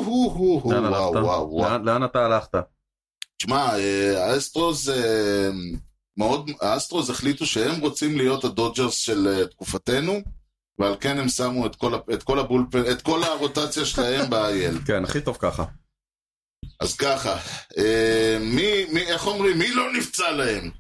לאן אתה הלכת? תשמע, האסטרוס החליטו שהם רוצים להיות הדודג'רס של תקופתנו, ועל כן הם שמו את כל הרוטציה שלהם באייל. כן, הכי טוב ככה. אז ככה, איך אומרים, מי לא נפצע להם?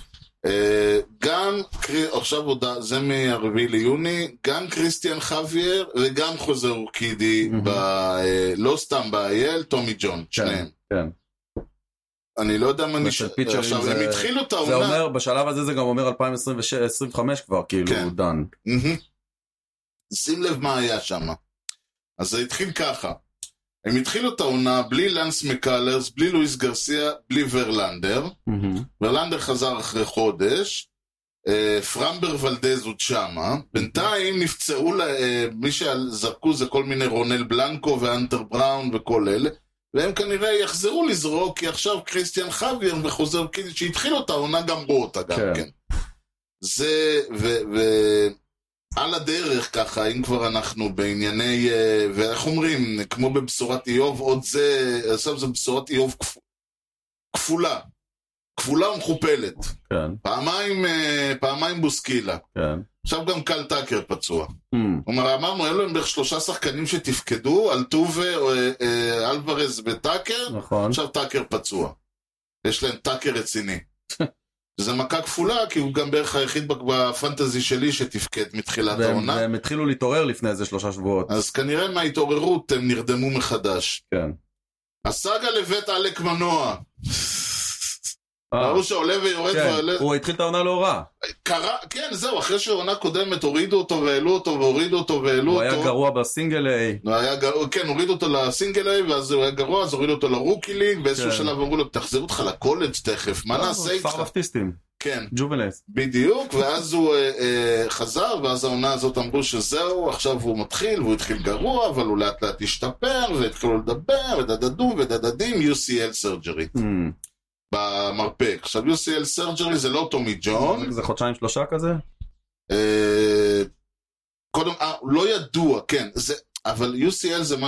גם, עכשיו זה מהרביעי ליוני, גם קריסטיאן חווייר וגם חוזר אורקידי, לא סתם באייל, טומי ג'ון, שניהם. כן. אני לא יודע מה נשאר, עכשיו הם התחילו את העונה. זה אומר, בשלב הזה זה גם אומר 2025 כבר, כאילו, דן. שים לב מה היה שם. אז זה התחיל ככה. הם התחילו את העונה בלי לנס מקלרס, בלי לואיס גרסיה, בלי ורלנדר. ורלנדר חזר אחרי חודש. פרמבר ולדז עוד שמה. בינתיים נפצעו, מי שזרקו זה כל מיני רונל בלנקו ואנטר בראון וכל אלה. והם כנראה יחזרו לזרוק, כי עכשיו קריסטיאן חוויאר וחוזר, שהתחיל אותה, העונה גמרו אותה גם כן. זה, על הדרך ככה, אם כבר אנחנו בענייני, ואיך אומרים, כמו בבשורת איוב, עוד זה, עכשיו זה בשורת איוב כפולה. כפולה ומכופלת. כן. פעמיים בוסקילה. כן. עכשיו גם קל טאקר פצוע. כלומר, אמרנו, אלו הם בערך 3 שחקנים שתפקדו, אלטובה, אלוורז וטאקר, נכון. עכשיו טאקר פצוע. יש להם טאקר רציני. זה מכה כפולה, כי הוא גם בערך היחיד בפנטזי שלי שתפקד מתחילת העונה. והם התחילו להתעורר לפני איזה 3 שבועות. אז כנראה מההתעוררות הם נרדמו מחדש. כן. הסאגה לבית אלק מנוע. ראו שעולה ויורד ועולה. הוא התחיל את העונה לא רע. כן, זהו, אחרי שהעונה קודמת הורידו אותו והעלו אותו והורידו אותו והעלו אותו. הוא היה גרוע בסינגל איי. כן, הורידו אותו לסינגל איי, ואז הוא היה גרוע, אז הורידו אותו לרוקי ליג, באיזשהו שלב אמרו לו, תחזרו אותך לקולג' תכף, מה נעשה איתך? כפר בפטיסטים. כן. ג'ובלס. בדיוק, ואז הוא חזר, ואז העונה הזאת אמרו שזהו, עכשיו הוא מתחיל, והוא התחיל גרוע, אבל הוא לאט לאט השתפר, והתחילו לדבר, ודדדו ודדדים, UCL סרג'רי. במרפק. עכשיו, UCL סרג'רי זה לא טומי ג'ון. זה 2-3 כזה? קודם, לא ידוע, כן, אבל UCL זה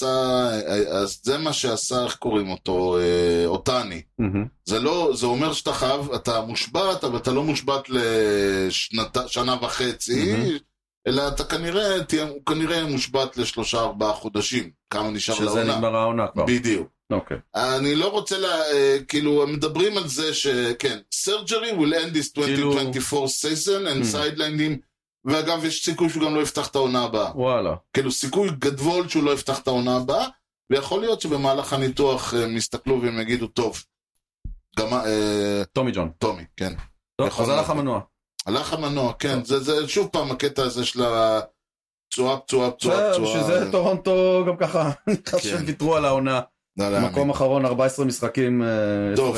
מה שעשה, איך קוראים אותו, אותני. זה אומר שאתה חייב, אתה מושבת, אבל אתה לא מושבת לשנה וחצי, אלא אתה כנראה מושבת ל3-4 חודשים. כמה נשאר לעונה. שזה נגמר העונה כבר. בדיוק. אוקיי. אני לא רוצה כאילו, מדברים על זה שכן, surgery will end this 2024 season and sidelining, ואגב, יש סיכוי שהוא גם לא יפתח את העונה הבאה. וואלה. כאילו, סיכוי גדול שהוא לא יפתח את העונה הבאה, ויכול להיות שבמהלך הניתוח מסתכלו והם יגידו, טוב. טומי ג'ון. טומי, כן. טוב, אז הלך המנוע. הלך המנוע, כן. זה שוב פעם הקטע הזה של פצועה. שזה טורונטו גם ככה, נכנס שהם ויתרו על העונה. מקום אחרון, 14 משחקים. טוב.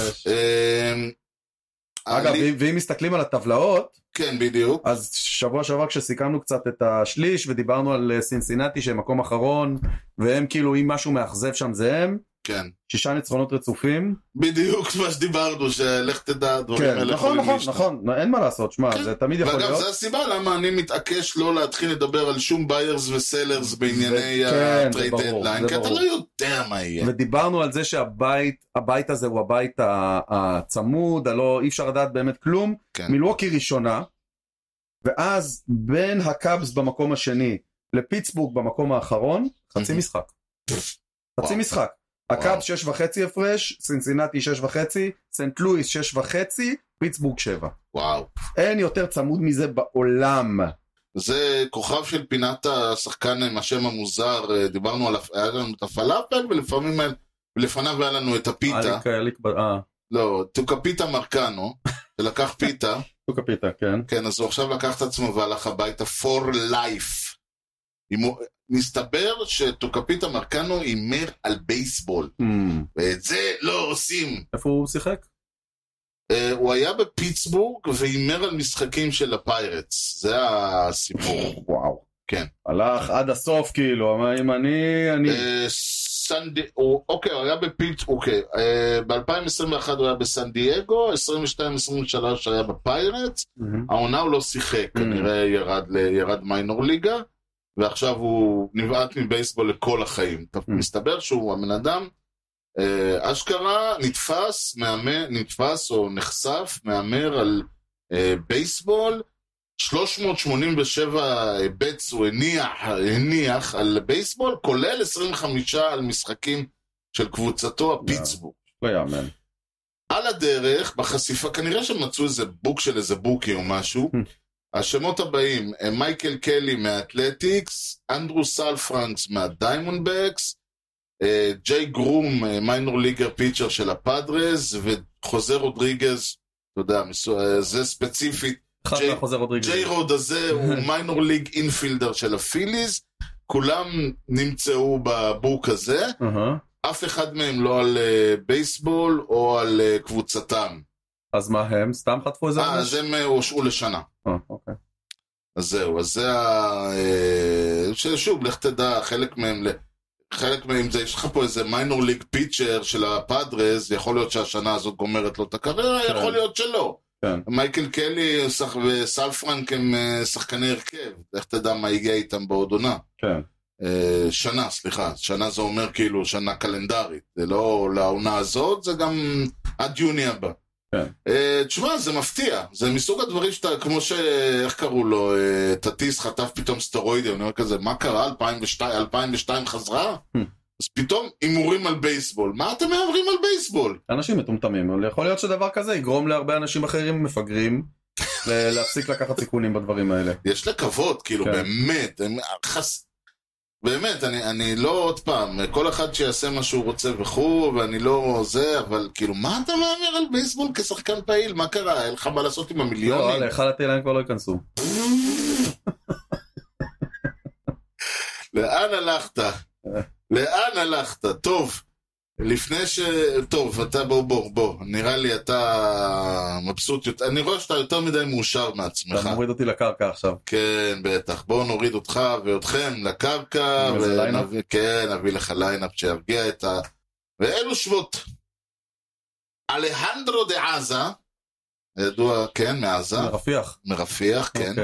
אגב, ואם מסתכלים על הטבלאות, כן, בדיוק. אז שבוע שעבר כשסיכמנו קצת את השליש, ודיברנו על סינסינטי שהם מקום אחרון, והם כאילו, אם משהו מאכזב שם זה הם, כן. 6 ניצחונות רצופים. בדיוק מה שדיברנו, שלך תדע, דברים האלה יכולים להשתנה. נכון, אין מה לעשות, שמה, זה תמיד יכול להיות. ואגב, זה הסיבה למה אני מתעקש לא להתחיל לדבר על שום ביירס וסלרס בענייני הטרייד דדליין, כי אתה לא יודע מה יהיה. ודיברנו על זה שהבית הזה הוא הבית הצמוד, אי אפשר לדעת באמת כלום, מילווקי ראשונה, ואז בין הקאבס במקום השני לפיטסבורג במקום האחרון, חצי משחק. חצי משחק. הקאבס 6.5 הפרש, סינסינטי 6.5, סנט לואיס 6.5, פיטסבורג 7. וואו. אין יותר צמוד מזה בעולם. זה כוכב של פינת השחקן עם השם המוזר, דיברנו על, היה לנו את הפלאפל, ולפניו היה לנו את הפיתה. לא, טוקפיטה מרקנו, שלקח פיתה. טוקפיטה, כן. כן, אז הוא עכשיו לקח את עצמו והלך הביתה for life. מסתבר שטוקפיטה מרקנו הימר על בייסבול, ואת זה לא עושים. איפה הוא שיחק? הוא היה בפיטסבורג והימר על משחקים של הפיירטס, זה הסיפור. וואו. כן. הלך עד הסוף כאילו, אם אני... אוקיי, הוא היה אוקיי, ב-2021 הוא היה בסן דייגו, 22-23 היה בפיירטס, העונה הוא לא שיחק, כנראה ירד מיינור ליגה, ועכשיו הוא נבעט מבייסבול לכל החיים. מסתבר שהוא המן אדם, אשכרה נתפס או נחשף, מאמר על בייסבול, 387 בטס הוא הניח על בייסבול, כולל 25 על משחקים של קבוצתו הפיטסבורג. לא יאמן. על הדרך, בחשיפה, כנראה שמצאו איזה בוק של איזה בוקי או משהו, השמות הבאים, מייקל קלי מהאתלטיקס, אנדרו סל פרנקס מהדיימונדבקס, ג'יי גרום, מיינור ליגר פיצ'ר של הפאדרס, וחוזה רודריגז, אתה יודע, זה ספציפית, ג'יי רוד הזה הוא מיינור ליג אינפילדר של הפיליז, כולם נמצאו בבוק הזה, אף אחד מהם לא על בייסבול או על קבוצתם. אז מה הם? סתם חטפו איזה? אז הם הושעו לשנה. אוקיי. אז זהו, אז זה שוב, לך תדע, חלק מהם זה, יש לך פה איזה מיינור ליג פיצ'ר של הפאדרס, יכול להיות שהשנה הזאת גומרת לו את הקריירה, יכול להיות שלא. מייקל קלי וסל פרנק הם שחקני הרכב, איך תדע מה הגיע איתם בעוד עונה? שנה, סליחה, שנה זה אומר כאילו שנה קלנדרית, זה לא לעונה הזאת, זה גם עד יוני הבא. תשמע, זה מפתיע, זה מסוג הדברים שאתה, כמו איך קראו לו, תטיס חטף פתאום סטרואידים, אני אומר כזה, מה קרה? 2002 חזרה? אז פתאום אימורים על בייסבול, מה אתם מעברים על בייסבול? אנשים מטומטמים, אבל יכול להיות שדבר כזה יגרום להרבה אנשים אחרים מפגרים להפסיק לקחת סיכונים בדברים האלה. יש לקוות, כאילו, באמת, אני לא עוד פעם, כל אחד שיעשה מה שהוא רוצה וכו', ואני לא זה, אבל כאילו, מה אתה מעבר על בייסבול כשחקן פעיל? מה קרה? אין לך מה לעשות עם המיליונים? לא, לאחד התהיליים כבר לא ייכנסו. לאן הלכת? לאן הלכת? טוב, לפני טוב, אתה בוא, נראה לי אתה מבסוט, אני רואה שאתה יותר מדי מאושר מעצמך. אתה מוריד אותי לקרקע עכשיו. כן, בטח, בואו נוריד אותך ואותכם לקרקע, כן, נביא לך ליינאפ שירגיע את ואלו שבועות. אלחנדרו דה עזה, ידוע, כן, מעזה. מרפיח, כן.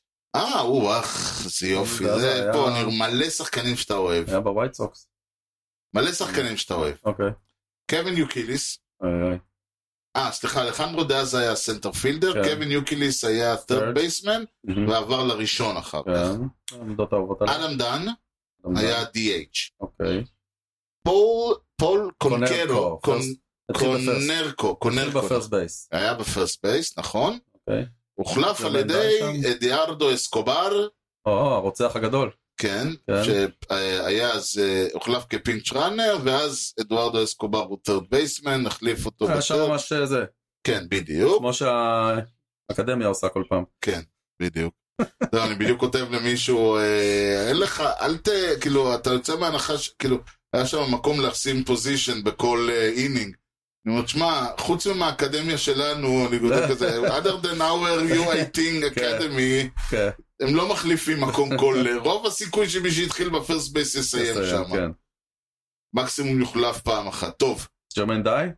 זה יופי, זה פה מלא שחקנים שאתה אוהב. היה בווייט סוקס. מלא שחקנים שאתה אוהב. קווין יוקיליס. סליחה, אלחנדרו דה עזה היה סנטר פילדר, קווין יוקיליס היה third baseman, ועבר לראשון אחר כך. אדם דן היה DH. פול קונרקו היה בפרסט בייס, נכון? הוחלף על ידי אדיארדו אסקובר, הרוצח הגדול. כן, שהיה אז הוחלף כפינץ' ראנר, ואז אדוארדו אסקובר הוא third baseman, החליף אותו. היה שם ממש זה. כן, בדיוק. כמו שהאקדמיה עושה כל פעם. כן, בדיוק. אני בדיוק כותב למישהו, אין לך, כאילו, אתה יוצא מהנחה, כאילו, היה שם מקום לשים פוזישן בכל אינינג. אני אומר, שמה, חוץ מהאקדמיה שלנו, אני כותב כזה, other than our UITing Academy, הם לא מחליפים מקום רוב הסיכוי שמי שהתחיל בפרסט בייס יסיים שם. מקסימום יוחלף פעם אחת. טוב. ג'רמן די?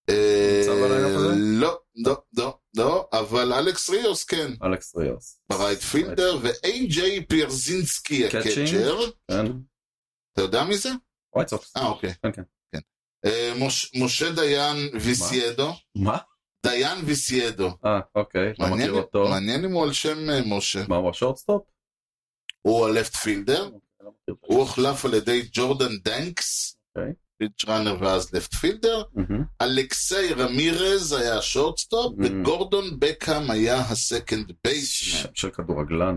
לא, אבל אלכס ריוס כן. אלכס ריוס. ברייט פילדר, ואיי-ג'יי פירזינסקי הקצ'ר. אתה יודע מי זה? ווייט סוקס. אוקיי. כן. משה דיין ויסיידו. מה? דיין ויסיידו. אוקיי. לא מכיר אותו. מעניין אם הוא על שם משה. מה הוא השורטסטופ? הוא הלפט פילדר. הוא הוחלף על ידי ג'ורדן דנקס. פיץ' ראנר ואז לפט פילדר. אלכסי רמירז היה השורטסטופ. וגורדון בקאם היה הסקנד בייסמן. שם של כדורגלן.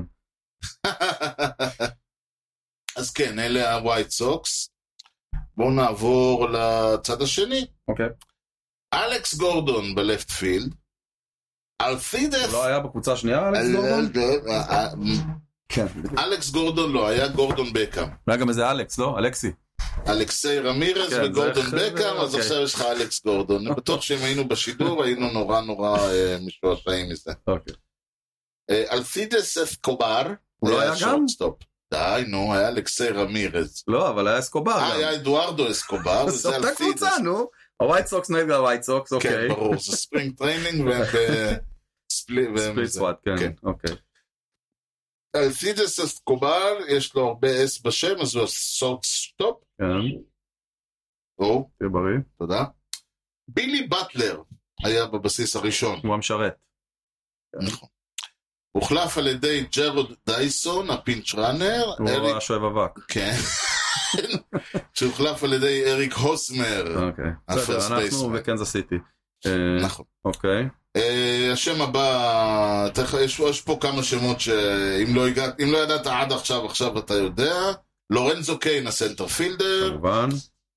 אז כן, אלה הווייט סוקס. בואו נעבור לצד השני. אוקיי. אלכס גורדון בלפט פילד. אלפידס... לא היה בקבוצה השנייה אלכס גורדון? כן. אלכס גורדון לא, היה גורדון בקאם. היה גם איזה אלכס, לא? אלכסי. אלכסי רמירס וגורדון בקאם, אז עכשיו יש לך אלכס גורדון. אני בטוח שאם היינו בשידור, היינו נורא משועשעים מזה. אוקיי. אלפידס אסקובר. הוא לא היה גם? די, נו, היה אלכסי רמירס. לא, אבל היה אסקובר גם. היה אדוארדו אסקובר, זאת אותה קבוצה, נו. הווייט סוקס נגד הווייט סוקס, אוקיי. כן, ברור, זה ספרינג טריינינג ספליט סוואט, כן, אוקיי. אלפידס אסקובר, יש לו הרבה אס בשם, אז הוא הסורטסטופ. כן. תהיה בריא. תודה. בילי בטלר היה בבסיס הראשון. הוא המשרת. נכון. הוחלף על ידי ג'רוד דייסון, הפינץ' ראנר. הוא השואב אבק. כן. שהוחלף על ידי אריק הוסמר. אוקיי. בסדר, אנחנו בקנזס סיטי. נכון. אוקיי. השם הבא, יש פה כמה שמות שאם לא ידעת עד עכשיו אתה יודע. לורנזו קיין, הסנטר פילדר. כמובן.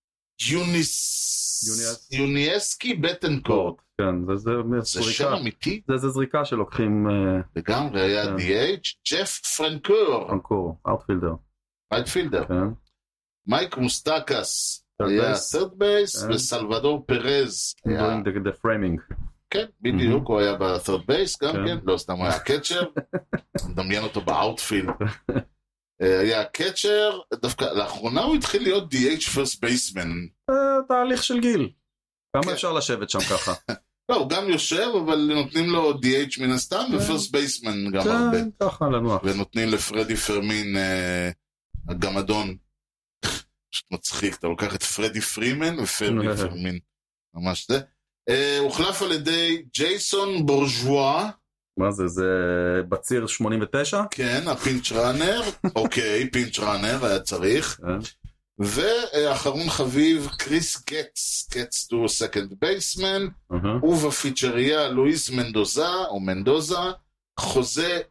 יוניאסקי בטנקורט. כן, זה שם אמיתי. זה זריקה שלוקחים... לגמרי, היה DH. ג'ף פרנקור, אאוטפילדר. אאוטפילדר. מייק מוסטקס היה third base, וסלבדור פרז היה... the framing. כן, בדיוק, הוא היה ב-third base גם כן, לא סתם הוא היה קצ'ר. מדמיין אותו באאוטפילד. היה קצ'ר, דווקא לאחרונה הוא התחיל להיות DH first baseman. תהליך של גיל. כן. כמה אפשר לשבת שם ככה? לא, הוא גם יושב, אבל נותנים לו DH מן הסתם, ופרסט בייסמן גם הרבה. כן, ככה לנוח. ונותנים לפרדי פרמין, הגמדון, פשוט מצחיק, אתה לוקח את פרדי פרימן ופרדי פרמין, ממש זה. הוחלף על ידי ג'ייסון בורז'ואה. מה זה, זה בציר 89? כן, הפינץ' ראנר, אוקיי, פינץ' ראנר היה צריך. ואחרון חביב, קריס גטס דו סקנד בייסמן, ובפיצ'ריה לואיס מנדוזה, חוזה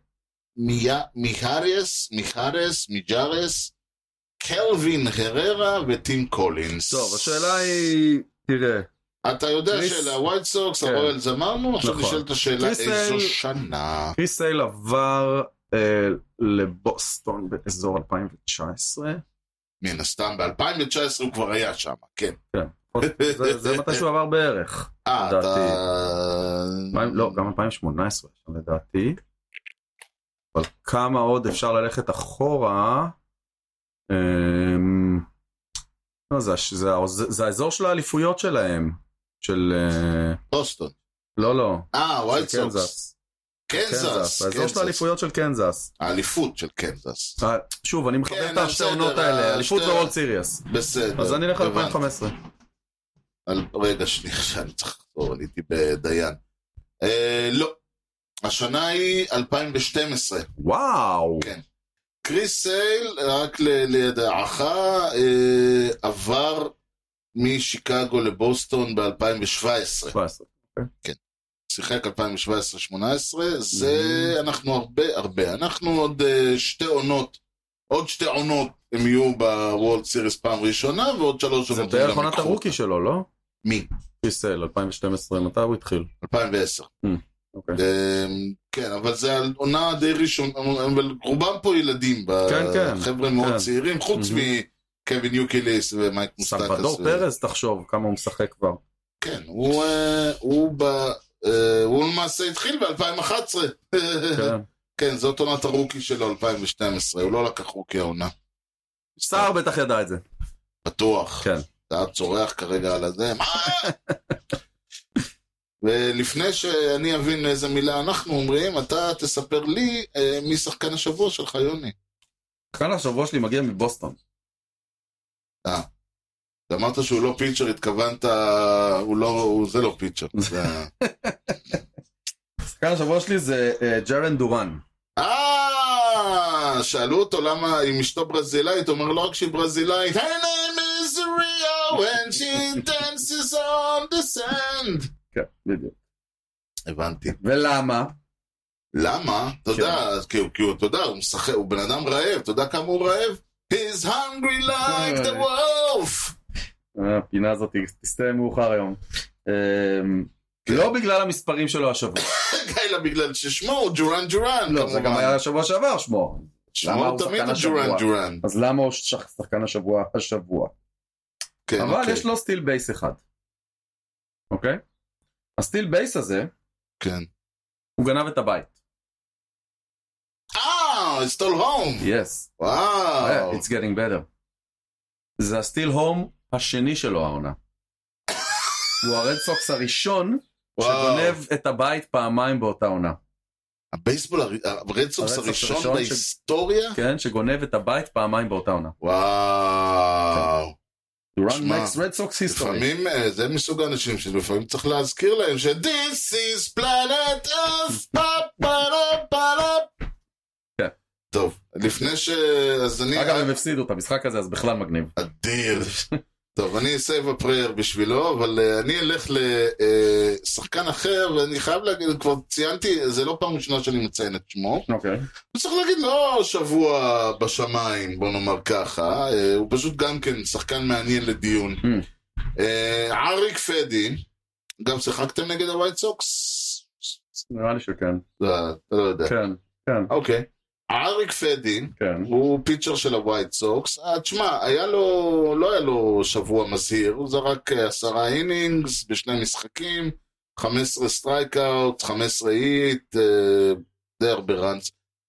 מיג'רס, קלווין הררה וטים קולינס. טוב, השאלה היא, תראה. אתה יודע שלהווייט סוקס, הרויאלס אמרנו, עכשיו נשאל את השאלה איזו שנה. קריס סייל עבר לבוסטון באזור 2019. מן הסתם, ב-2019 הוא כבר היה שם, כן. זה מתי שהוא עבר בערך. לא, גם 2018, לדעתי. אבל כמה עוד אפשר ללכת אחורה? זה האזור של האליפויות שלהם. של... בוסטון. לא. ווייט סוקס. קנזס. האזור של האליפויות של קנזס. האליפות של קנזס. שוב, אני מחבר את השתי עונות האלה, האליפות וורלד סיריוס. בסדר. אז אני אלך על 2015. רגע, שאני צריך לחזור, אני הייתי בדיין. לא. השנה היא 2012. וואו. כן. קריס סייל, רק לידעך, עבר משיקגו לבוסטון ב-2017. כן. שיחק 2017-2018, זה אנחנו הרבה. אנחנו עוד שתי עונות הם יהיו בוורלד סיריס פעם ראשונה, ועוד 3 עונות. זה בערך עונת הרוקי שלו, לא? מי? קריס סייל, 2012, מתי הוא התחיל? 2010. כן, אבל זה עונה די ראשון, אבל רובם פה ילדים, חבר'ה מאוד צעירים, חוץ מקווין יוקיליס ומייק מוסטקס. סלבדור פרז, תחשוב כמה הוא משחק כבר. כן, הוא למעשה התחיל ב-2011. כן, זאת עונת הרוקי שלו, 2012, הוא לא לקח רוקי העונה. סער בטח ידע את זה. בטוח. כן. אתה צורח כרגע על הזה. ולפני שאני אבין איזה מילה אנחנו אומרים, אתה תספר לי מי שחקן השבוע שלך, יוני. שחקן השבוע שלי מגיע מבוסטון. אמרת שהוא לא פיצ'ר, התכוונת, זה לא פיצ'ר. שחקן השבוע שלי זה ג'רן דורן. שאלו אותו למה אם אשתו ברזילאית, אומר לא רק שהיא ברזילאית, her name is Rio when she dances on the sand. כן, בדיוק. הבנתי. ולמה? למה? אתה יודע, כי הוא, אתה יודע, הוא משחק, הוא בן אדם רעב, אתה יודע כמה הוא רעב? He's hungry like the wolf. הפינה הזאת תסתיים מאוחר היום. לא בגלל המספרים שלו השבוע. אלא בגלל ששמו הוא ג'ורן. לא, זה גם היה השבוע שעבר שמו. שמו תמיד ג'ורן. אז למה הוא שחקן השבוע? אבל יש לו סטיל בייס אחד. אוקיי? הסטיל בייס הזה, כן. הוא גנב את הבית. It's still home. Yes. Wow. It's getting better. זה הסטיל הום השני שלו העונה. הוא הרד סוקס הראשון שגונב את הבית פעמיים באותה עונה. הבייסבול, הרד סוקס הראשון בהיסטוריה? כן, שגונב את הבית פעמיים באותה עונה. וואו. דורן מקס רד סוקס היסטורי. לפעמים זה מסוג האנשים שלפעמים צריך להזכיר להם ש-This is planet Earth. כן. טוב, לפני ש... אגב, הם הפסידו את המשחק הזה, אז בכלל מגניב. אדיר. טוב, אני אסייב הפרייר בשבילו, אבל אני אלך לשחקן אחר, ואני חייב להגיד, כבר ציינתי, זה לא פעם ראשונה שאני מציין את שמו. אוקיי. הוא צריך להגיד, לא שבוע בשמיים, בוא נאמר ככה, הוא פשוט גם כן שחקן מעניין לדיון. אריק פדי, גם שיחקתם נגד הווייט סוקס? נראה לי שכן. אתה לא יודע. כן, כן. אוקיי. אריק פדי, הוא פיצ'ר של הווייט סוקס, תשמע, לא היה לו שבוע מזהיר, הוא זרק 10 אינינגס בשני משחקים, 15 סטרייקאוט, 15 היט, די הרבה ראנס,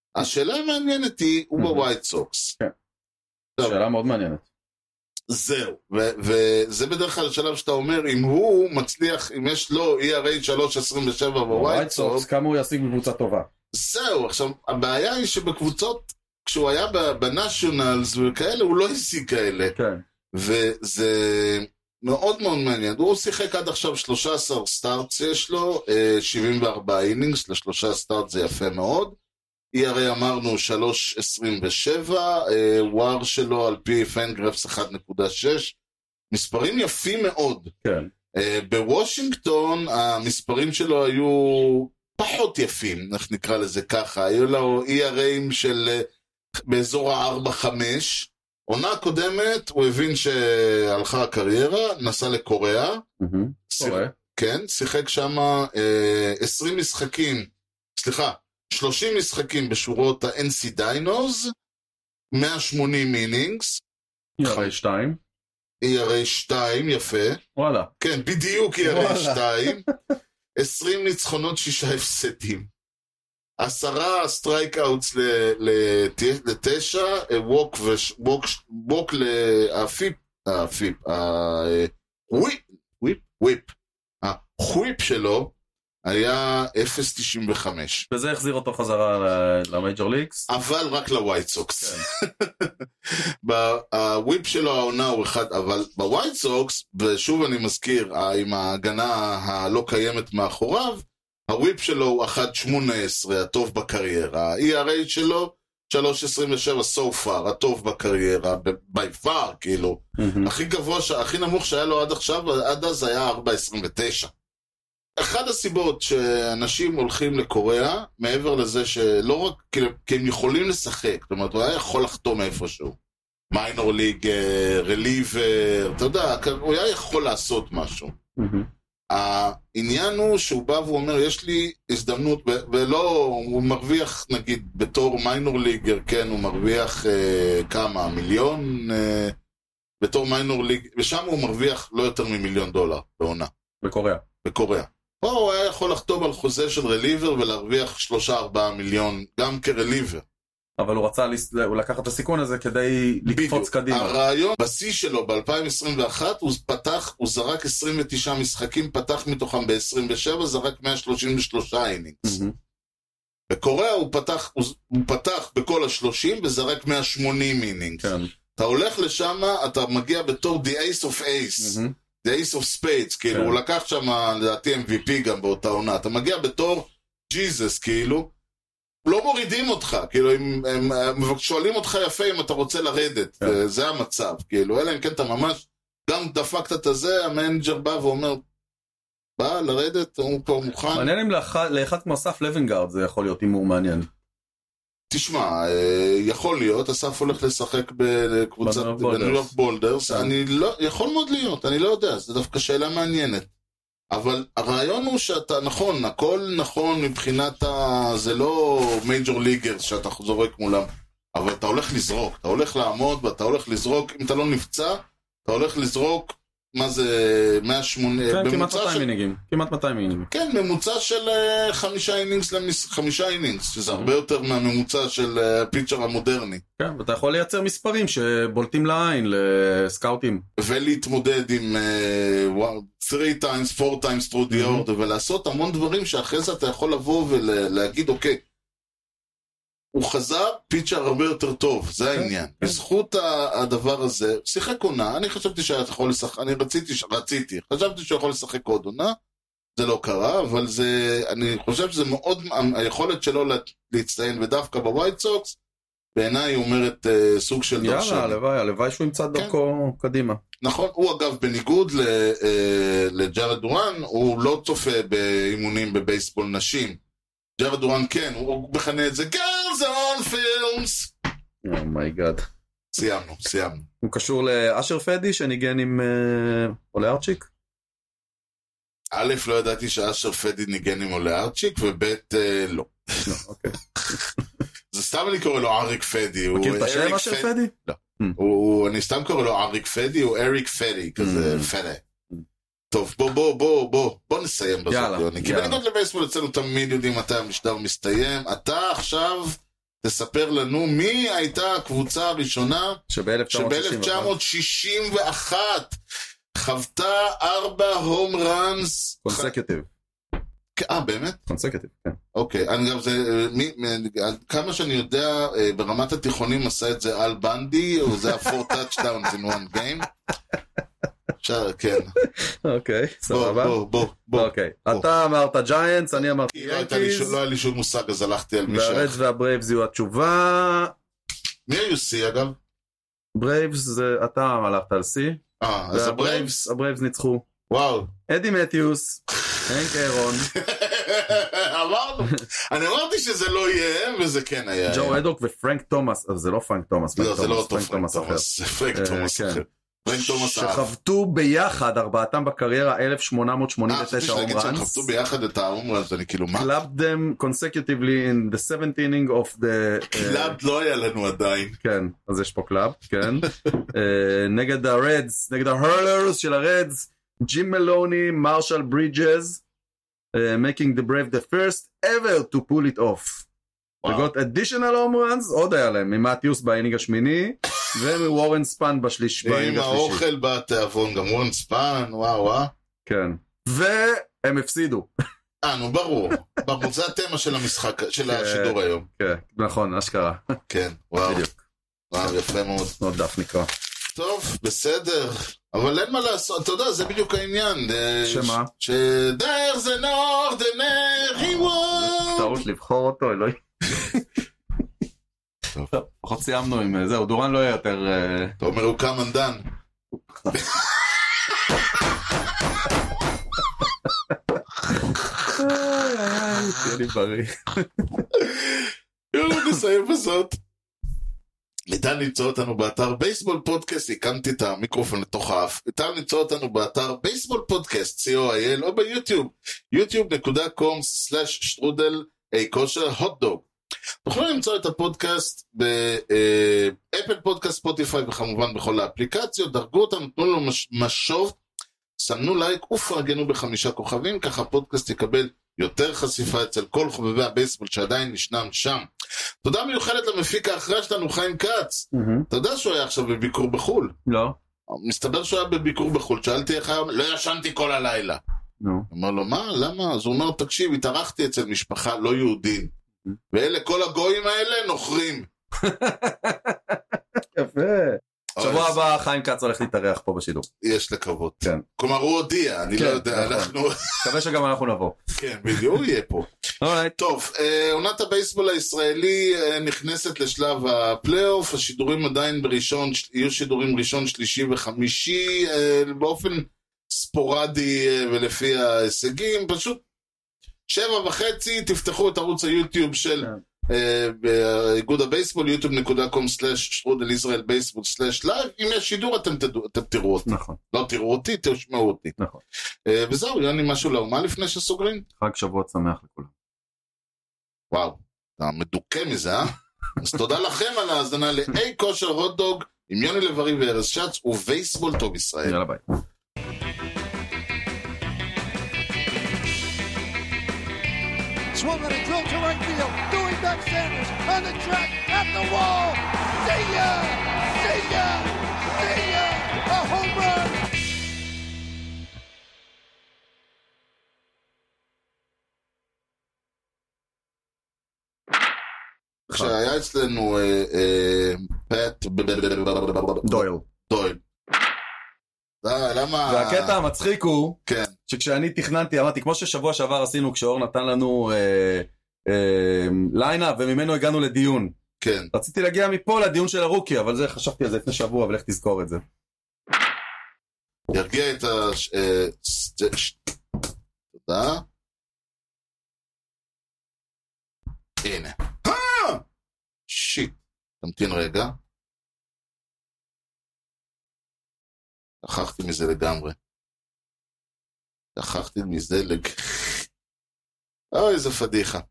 השאלה המעניינת היא, הוא בווייט סוקס. כן. שאלה מאוד מעניינת. זהו, וזה בדרך כלל השלב שאתה אומר, אם הוא מצליח, אם יש לו ERA 3.27 בווייט סוקס, כמה הוא ישיג בקבוצה טובה. זהו, עכשיו, הבעיה היא שבקבוצות, כשהוא היה בנשיונלס וכאלה, הוא לא השיג כאלה. כן. וזה מאוד מאוד מעניין. הוא שיחק עד עכשיו 13 סטארטס יש לו, 74 אינינגס, ל3 סטארט זה יפה מאוד. ERA אמרנו 3.27, וואר שלו על פי פנגרפס 1.6, מספרים יפים מאוד. כן. בוושינגטון המספרים שלו היו פחות יפים, איך נקרא לזה ככה, היו לו ERAים של באזור ה-4-5, עונה קודמת הוא הבין שהלכה הקריירה, נסע לקוריאה, כן, שיחק שם 20 משחקים, סליחה, 30 משחקים בשורות ה-NC דיינוז, 180 אינינגס, ERA 2. ERA 2, יפה. וואלה. כן, בדיוק ERA 2. 20 ניצחונות, 6 הפסדים. 10 סטרייקאוטס ל9, ווק החוויפ שלו היה 0.95. וזה החזיר אותו חזרה למייג'ור ליגס? אבל רק לווייט סוקס. הוויפ שלו העונה הוא אחד, אבל בווייט סוקס, ושוב אני מזכיר, עם ההגנה הלא קיימת מאחוריו, הוויפ שלו הוא 1.18, הטוב בקריירה. ה-ERA שלו 3.27 so far, הטוב בקריירה, by far, כאילו. הכי גבוה, הכי נמוך שהיה לו עד עכשיו, עד אז היה 4.29. אחד הסיבות שאנשים הולכים לקוריאה, מעבר לזה שלא רק, כי הם יכולים לשחק, זאת אומרת, הוא היה יכול לחתום איפשהו. מיינור ליג, רליבר, אתה יודע, הוא היה יכול לעשות משהו. העניין הוא שהוא בא ואומר, יש לי הזדמנות, ולא, הוא מרוויח, נגיד, בתור מיינור ליגר, כן, הוא מרוויח כמה, מיליון, בתור מיינור ליג, ושם הוא מרוויח לא יותר $1,000,000 בעונה. בקוריאה. פה הוא היה יכול לחתום על חוזה של רליבר ולהרוויח 3-4 מיליון גם כרליבר. אבל הוא רצה, הוא לקח את הסיכון הזה כדי לקפוץ קדימה. הרעיון בשיא שלו ב-2021 הוא זרק 29 משחקים, פתח מתוכם ב-27, זרק 133 אינינגס. בקוריאה הוא פתח בכל ה-30 וזרק 180 אינינגס. אתה הולך לשם, אתה מגיע בתור the ace of ace. The Ace of Spades, כאילו, הוא לקח שם, לדעתי MVP גם באותה עונה, אתה מגיע בתור ג'יזוס, כאילו, לא מורידים אותך, כאילו, הם שואלים אותך יפה אם אתה רוצה לרדת, זה המצב, כאילו, אלא אם כן אתה ממש, גם דפקת את הזה, המנג'ר בא ואומר, בא לרדת, הוא פה מוכן. מעניין אם לאחד כמו אסף לבנגארד זה יכול להיות אימור מעניין. תשמע, יכול להיות, אסף הולך לשחק בקבוצת בניו יורק בולדרס, אני לא, יכול מאוד להיות, אני לא יודע, זה דווקא שאלה מעניינת. אבל הרעיון הוא שאתה, נכון, הכל נכון מבחינת זה לא מייג'ור ליגרס שאתה זורק מולם, אבל אתה הולך לזרוק, אתה הולך לעמוד ואתה הולך לזרוק, אם אתה לא נפצע, אתה הולך לזרוק, מה זה, 180, כן, כמעט 200 אינינגים, כמעט 200 אינינגים. כן, ממוצע של 5 אינינגס, שזה הרבה יותר מהממוצע של הפיצ'ר המודרני. כן, ואתה יכול לייצר מספרים שבולטים לעין, לסקאוטים. ולהתמודד עם 3 times, 4 times through the order, ולעשות המון דברים שאחרי זה אתה יכול לבוא ולהגיד, אוקיי, הוא חזר פיצ'ר הרבה יותר טוב, זה העניין. בזכות הדבר הזה, שיחק עונה, אני חשבתי שאתה יכול לשחק, חשבתי שהוא יכול לשחק עוד עונה, זה לא קרה, אבל אני חושב שזה מאוד, היכולת שלו להצטיין, ודווקא בווייט סוקס, בעיניי היא אומרת סוג של דרשני. יאללה, הלוואי שהוא ימצא דרכו קדימה. נכון, הוא אגב בניגוד לג'ארד דורן, הוא לא צופה באימונים בבייסבול נשים. ג'ארד דורן כן, הוא מכנה את זה Girls on Films. אומייגאד. סיימנו. הוא קשור לאשר פדי שניגן עם עולה ארצ'יק? א', לא ידעתי שאשר פדי ניגן עם עולה ארצ'יק, וב' לא. אוקיי. זה סתם אני קורא לו אריק פדי. מכיר את השם אשר פדי? לא. אני סתם קורא לו אריק פדי, הוא אריק פדי, כזה פדי. טוב, בוא נסיים בזאת, יוני. כי בניגוד לבייסבול אצלנו תמיד יודעים מתי המשדר מסתיים. אתה עכשיו תספר לנו מי הייתה הקבוצה הראשונה שב-1961 חוותה 4 הום ראנס. קונסקיוטיב. באמת? קונסקיוטיב, כן. אוקיי, אגב, כמה שאני יודע, ברמת התיכונים עשה את זה אל בנדי, או זה 4 touchdowns in one game. כן. אוקיי, סבבה. בוא. אוקיי, אתה אמרת ג'יינטס, אני אמרתי ינקיז. לא היה לי שום מושג, אז הלכתי על מישהו. והרדס והברייבס יהיו התשובה. מי היו C אגב? ברייבס, אתה הלכת על C. אז הברייבס? הברייבס ניצחו. וואו. אדי מתיוס, הנק אירון. אמרנו. אני אמרתי שזה לא יהיה, וזה כן היה. ג'ו אדוק ופרנק תומאס, זה לא פרנק תומאס. לא, זה לא אותו פרנק תומאס. זה פרנק תומאס אחר. שחבטו ביחד ארבעתם בקריירה 1889 הום ראנס. שחבטו ביחד את ההום ראנס, אני כאילו מה? Clubbed them consecutively in the 7th inning of the... Clubbed לא היה לנו עדיין. כן, אז יש פה קלאב, כן. נגד הרדס, נגד ההרלרס של הרדס, ג'ים מלוני, מרשל ברידג'ז, making the Brave the first ever to pull it off. וגות additional home runs, עוד היה להם, ממתיוס באינינג השמיני, ומוורן ספן בשליש באינינג השלישי. עם האוכל בתיאבון, גם וורן ספן, וואו. כן. והם הפסידו. נו, ברור. זה התמה של המשחק, של השידור היום. כן, נכון, אשכרה. כן, וואו. וואו, יפה מאוד. עוד דף נקרא. טוב, בסדר. אבל אין מה לעשות, אתה יודע, זה בדיוק העניין. שמה? There's an ordinary world. טעות לבחור אותו, אלוהי. טוב, פחות סיימנו עם זהו, דורן לא יהיה יותר... אתה אומר, הוא קמנדן. תהיה לי בריא. נסיים בזאת. ניתן למצוא אותנו באתר בייסבול פודקאסט, הקמתי את המיקרופון לתוך האף, ניתן למצוא אותנו באתר בייסבול פודקאסט, co.il, או ביוטיוב, youtube.com/strudel_hotdog. תוכלו למצוא את הפודקאסט באפל פודקאסט, ספוטיפיי, וכמובן בכל האפליקציות. דרגו אותנו, תנו לו משוב, סמנו לייק ופרגנו ב5 כוכבים, ככה הפודקאסט יקבל יותר חשיפה אצל כל חובבי הבייסבול שעדיין נשנם שם. תודה מיוחדת למפיק האחראי שלנו, חיים כץ. אתה יודע שהוא היה עכשיו בביקור בחול? לא. מסתבר שהוא היה בביקור בחול, שאלתי איך היה, לא ישנתי כל הלילה. אמר לו, מה? למה? אז הוא אומר, תקשיב, התארחתי אצל משפחה לא יהודים, ואלה, כל הגויים האלה נוחרים. יפה. שבוע הבא חיים כץ הולך להתארח פה בשידור. יש לקוות. כן. כלומר, הוא הודיע, אני לא יודע, אנחנו... מקווה שגם אנחנו נבוא. כן, בדיוק, הוא יהיה פה. טוב, עונת הבייסבול הישראלי נכנסת לשלב הפלייאוף, השידורים עדיין בראשון, יהיו שידורים ראשון, שלישי וחמישי, באופן ספורדי ולפי ההישגים, פשוט 7:30, תפתחו את ערוץ היוטיוב של איגוד הבייסבול, youtube.com/strudelisraelbaseball/live, אם יש שידור אתם תראו אותי. נכון. לא תראו אותי, תשמעו אותי. נכון. וזהו, יוני, משהו לאומה לפני שסוגרים? חג שבועות שמח לכולם. וואו, אתה מדוכא מזה, אז תודה לכם על ההאזנה לאי כושר הוטדוג עם יוני לב-ארי וארז שץ ובייסבול טוב ישראל. יאללה ביי. Swung on a drill to right field. Doing back Sanders on the track at the wall. See ya! See ya! See ya! A home run! כשהיה אצלנו פט דויל. למה? והקטע המצחיק הוא, כן. שכשאני תכננתי, אמרתי, כמו ששבוע שעבר עשינו, כשאור נתן לנו ליינה, וממנו הגענו לדיון. כן. רציתי להגיע מפה לדיון של הרוקי, אבל זה חשבתי על זה לפני שבוע, ולך תזכור את זה. ירגיע את תודה. הנה. שיט. תמתין רגע. שכחתי מזה לגמרי. אוי, איזה פדיחה.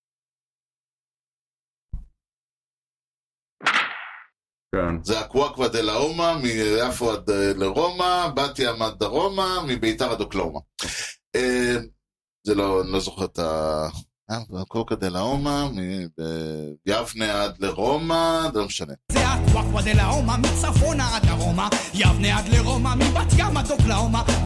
כן. זה אקוואקווה דלאומה, מיפו עד לרומא, באתי עמד דרומה, מביתר עד אוקלאומה. זה לא זוכר את קוקה דה לאומה, מיבנה עד לרומא, לא משנה. זה הקוואקווה דה לאומה, מצפונה עד לרומא, יבנה עד לרומא, מבת ים עד אוקלהומה.